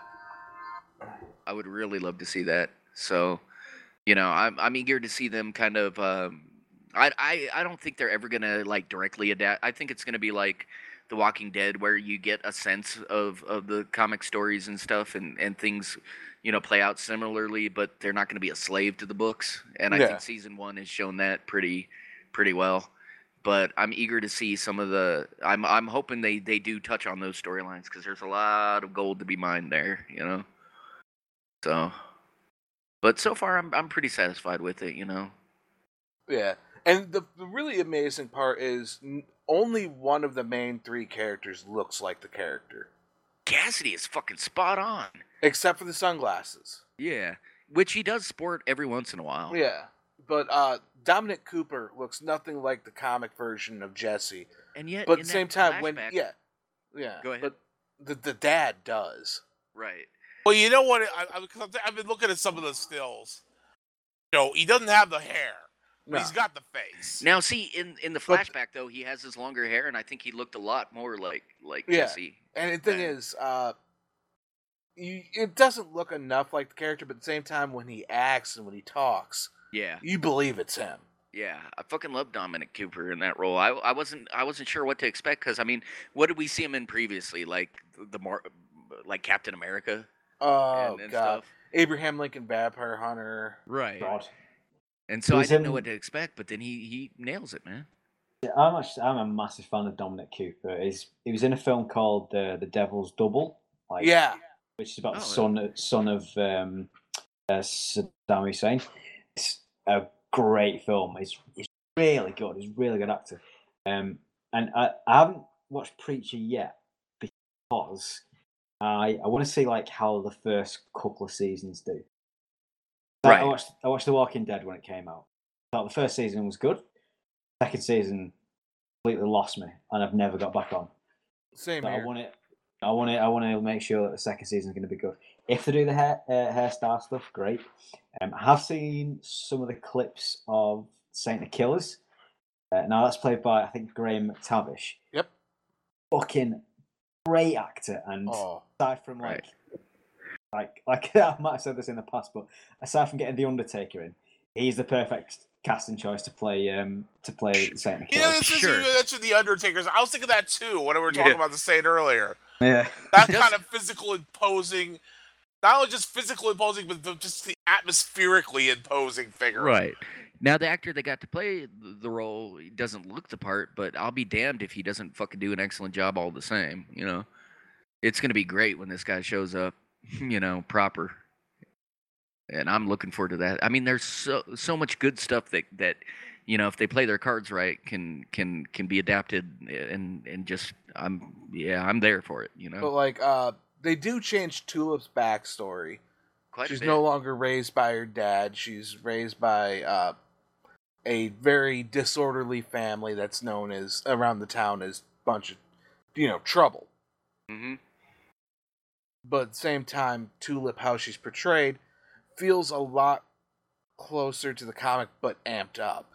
I would really love to see that. So, I'm eager to see them kind of. I don't think they're ever gonna like directly adapt. I think it's gonna be like The Walking Dead, where you get a sense of the comic stories and stuff, and things, play out similarly, but they're not gonna be a slave to the books. And I Yeah. think season 1 has shown that pretty well. But I'm eager to see some of the. I'm hoping they do touch on those storylines because there's a lot of gold to be mined there. So, but so far I'm pretty satisfied with it. Yeah. And the really amazing part is only one of the main 3 characters looks like the character. Cassidy is fucking spot on. Except for the sunglasses. Yeah, which he does sport every once in a while. Yeah. But Dominic Cooper looks nothing like the comic version of Jesse. And yet, But at in the same that time, when flashback- yeah, Go ahead. but the dad does. Right. Well, you know what? I've been looking at some of the stills. He doesn't have the hair, but No. he's got the face. Now, see, in the But- flashback though, he has his longer hair, and I think he looked a lot more like Yeah. Jesse. And the thing Right. is, it doesn't look enough like the character, but at the same time, when he acts and when he talks, Yeah, you believe it's him. yeah. I fucking love Dominic Cooper in that role. I wasn't sure what to expect because I mean, what did we see him in previously? Like like Captain America Oh, and God. stuff. Abraham Lincoln Vampire Hunter. Right. God. And so I He's didn't know in- what to expect, but then he nails it, man. Yeah, I'm a massive fan of Dominic Cooper. He was in a film called The Devil's Double, like, Yeah. which is about Oh, the son of Saddam Hussein. It's a great film. It's really good. He's a really good actor. And I haven't watched Preacher yet because I want to see like how the first couple of seasons do. Right. I watched The Walking Dead when it came out. Thought the first season was good. Second season completely lost me, and I've never got back on. Same So here. I want to make sure that the second season is going to be good. If they do the hairstyle stuff, great. I have seen some of the clips of Saint the Killers. Now that's played by I think Graham McTavish. Yep. Fucking great actor, and Oh. aside from Right. like I might have said this in the past, but aside from getting the Undertaker in, he's the perfect casting choice to play Saint the You know, Killers. this is Sure. you mentioned the Undertakers. I was thinking that too when we were talking Yeah. about the Saint earlier. Yeah. That Does- kind of physical imposing, not only just physical imposing, but just the atmospherically imposing figure. Right. Now the actor that got to play the role he doesn't look the part, but I'll be damned if he doesn't fucking do an excellent job all the same. It's gonna be great when this guy shows up, proper. And I'm looking forward to that. I mean, there's so much good stuff that if they play their cards right, can be adapted and just I'm there for it. But like, they do change Tulip's backstory. Quite She's a bit. no longer raised by her dad. She's raised by a very disorderly family that's known as around the town as bunch of trouble. Mm-hmm. But at the same time, Tulip, how she's portrayed, feels a lot closer to the comic, but amped up.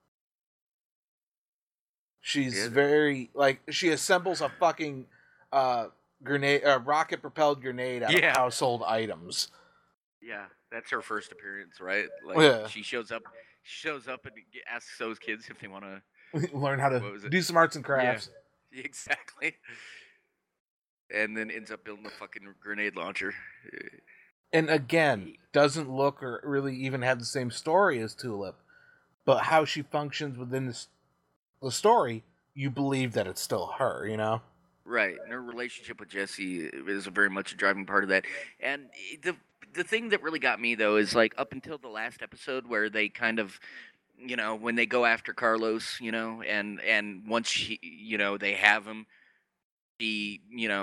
She's Yeah. very she assembles a fucking rocket propelled grenade out Yeah. of household items. Yeah, that's her first appearance, right? Like Yeah. she shows up and asks those kids if they want to. Learn how What to was it? do some arts and crafts. Exactly. And then ends up building a fucking grenade launcher. And again, doesn't look or really even have the same story as Tulip, but how she functions within the story, you believe that it's still her, Right, and her relationship with Jesse is very much a driving part of that. And the thing that really got me though is like up until the last episode where they kind of, when they go after Carlos, and once they have him, he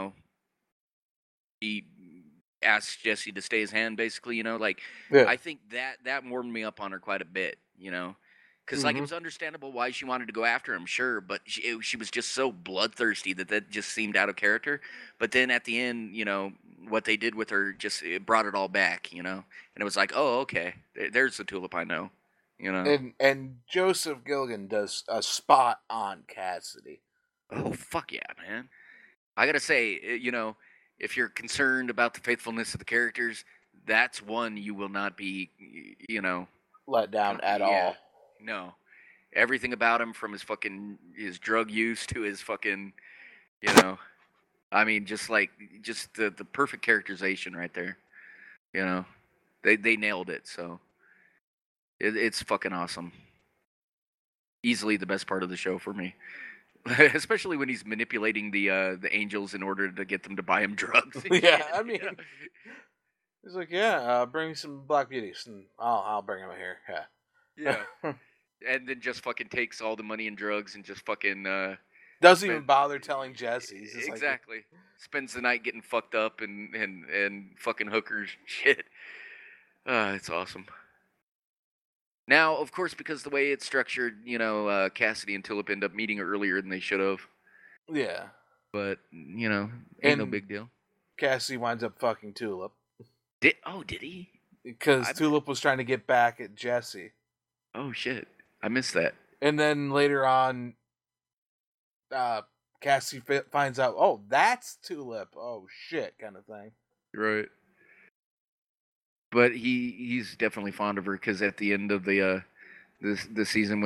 asks Jesse to stay his hand, basically. Yeah. I think that warmed me up on her quite a bit, Because like it was understandable why she wanted to go after him, sure, but she was just so bloodthirsty that just seemed out of character. But then at the end, what they did with her just it brought it all back, and it was like, oh, okay, there's the Tulip I know, And Joseph Gilligan does a spot on Cassidy. Oh fuck yeah, man! I gotta say, if you're concerned about the faithfulness of the characters, that's one you will not be, let down at all. No, everything about him, from his drug use to his fucking, I mean, just the perfect characterization right there. They nailed it. So it's fucking awesome. Easily the best part of the show for me. Especially when he's manipulating the angels in order to get them to buy him drugs. Yeah, I mean, he's like, bring me some Black Beauties, and I'll bring them here. Yeah. And then just fucking takes all the money and drugs and just fucking doesn't even bother telling Jesse. He's just exactly. Spends the night getting fucked up and fucking hookers shit. It's awesome. Now, of course, because the way it's structured, Cassidy and Tulip end up meeting earlier than they should have. Yeah. But, ain't no big deal. Cassidy winds up fucking Tulip. Did he? Because Tulip was trying to get back at Jesse. Oh, shit. I missed that. And then later on, Cassidy finds out, oh, that's Tulip. Oh, shit, kind of thing. Right. But he's definitely fond of her, because at the end of the season,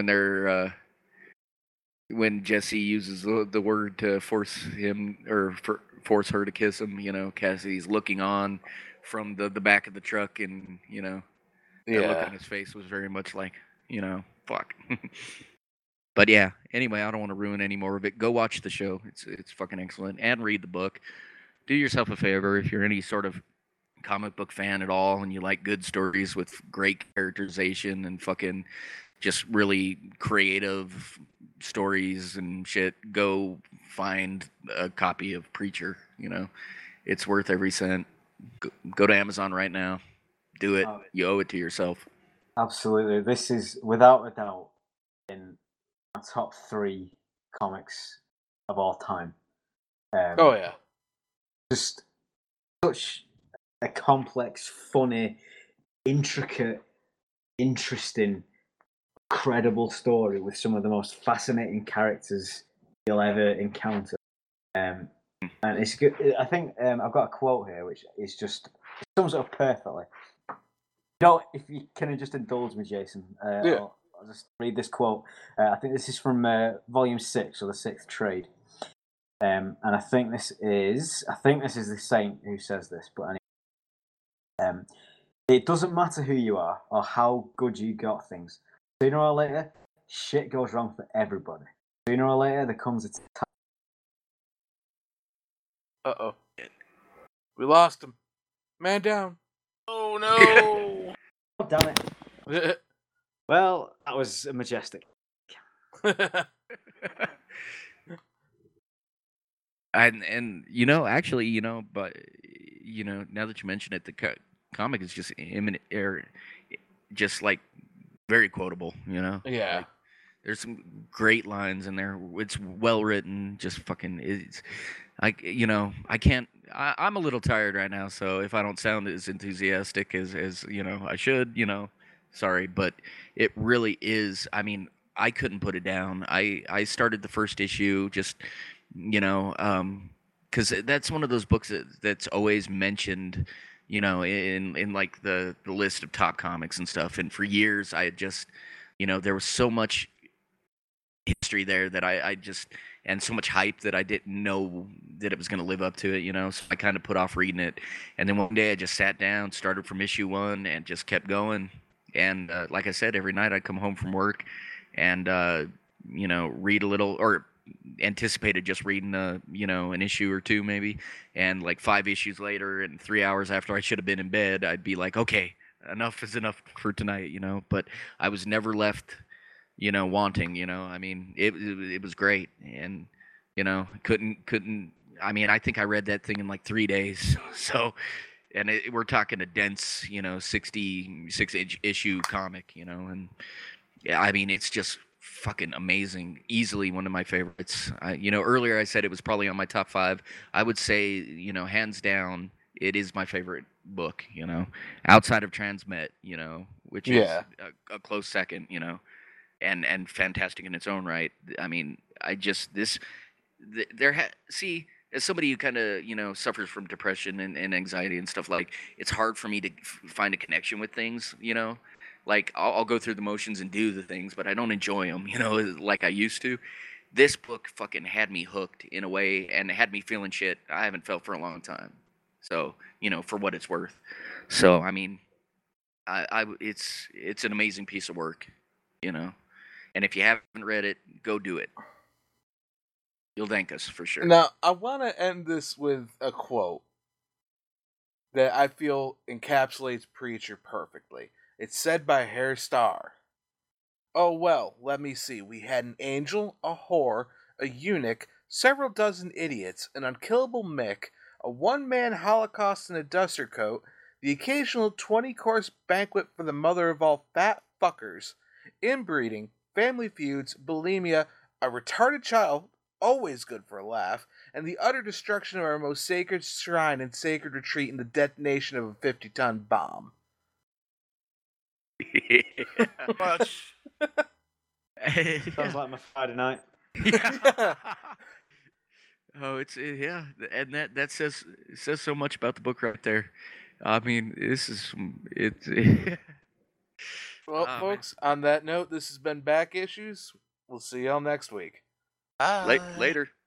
when Jesse uses the word to force him or force her to kiss him, Cassidy's looking on from the back of the truck, and the look on his face was very much like, fuck. But yeah, anyway, I don't want to ruin any more of it. Go watch the show. It's fucking excellent, and read the book. Do yourself a favor if you're any sort of comic book fan at all and you like good stories with great characterization and fucking just really creative stories and shit, go find a copy of Preacher. It's worth every cent. Go to Amazon right now. Do it. You owe it to yourself. Absolutely. This is without a doubt in my top 3 comics of all time. Oh yeah. Just such a complex, funny, intricate, interesting, credible story with some of the most fascinating characters you'll ever encounter. And it's good. I think I've got a quote here which is just sums it up perfectly. If you can just indulge me, Jason, I'll just read this quote. I think this is from Volume 6, or the 6th Trade. And I think this is the Saint who says this, but anyway. It doesn't matter who you are or how good you got things. Sooner or later, shit goes wrong for everybody. Sooner or later, there comes a time. Uh-oh. We lost him. Man down. Oh, no. Oh, damn it. Well, that was majestic. And actually, but now that you mention it, the comic is just imminent, just like very quotable. Yeah. Like, there's some great lines in there. It's well written. Just fucking. I can't. I'm a little tired right now, so if I don't sound as enthusiastic as I should, sorry, but it really is. I mean, I couldn't put it down. I started the first issue just, because that's one of those books that's always mentioned, in like the list of top comics and stuff. And for years, I had just, there was so much history there that I just, and so much hype that I didn't know that it was going to live up to it, so I kind of put off reading it. And then one day I just sat down, started from issue 1, and just kept going. And like I said, every night I'd come home from work and read a little, or anticipated just reading an issue or 2 maybe, and like 5 issues later and 3 hours after I should have been in bed, I'd be like, okay, enough is enough for tonight, but I was never left wanting. I mean, it was great, and couldn't. I mean, I think I read that thing in like 3 days. So, and we're talking a dense 66 issue comic, and Yeah, I mean, it's just fucking amazing. Easily one of my favorites. Earlier I said it was probably on my top 5. I would say, hands down, it is my favorite book. Outside of Transmet, which is Yeah. a close second. And fantastic in its own right. I mean, I just this see, as somebody who kind of suffers from depression and anxiety and stuff, like, it's hard for me to find a connection with things. Like, I'll go through the motions and do the things, but I don't enjoy them. Like I used to. This book fucking had me hooked in a way, and it had me feeling shit I haven't felt for a long time. So, for what it's worth. So, I mean, it's an amazing piece of work. And if you haven't read it, go do it. You'll thank us for sure. Now, I want to end this with a quote that I feel encapsulates Preacher perfectly. It's said by Herr Starr. "Oh well, let me see. We had an angel, a whore, a eunuch, several dozen idiots, an unkillable Mick, a one-man Holocaust in a duster coat, the occasional 20-course banquet for the mother of all fat fuckers, inbreeding, family feuds, bulimia, a retarded child, always good for a laugh, and the utter destruction of our most sacred shrine and sacred retreat in the detonation of a 50-ton bomb." Much. Sounds like my Friday night. Oh, yeah, and that says so much about the book right there. I mean, it. Well, Oh, folks, on that note, this has been Back Issues. We'll see y'all next week. Bye. Later.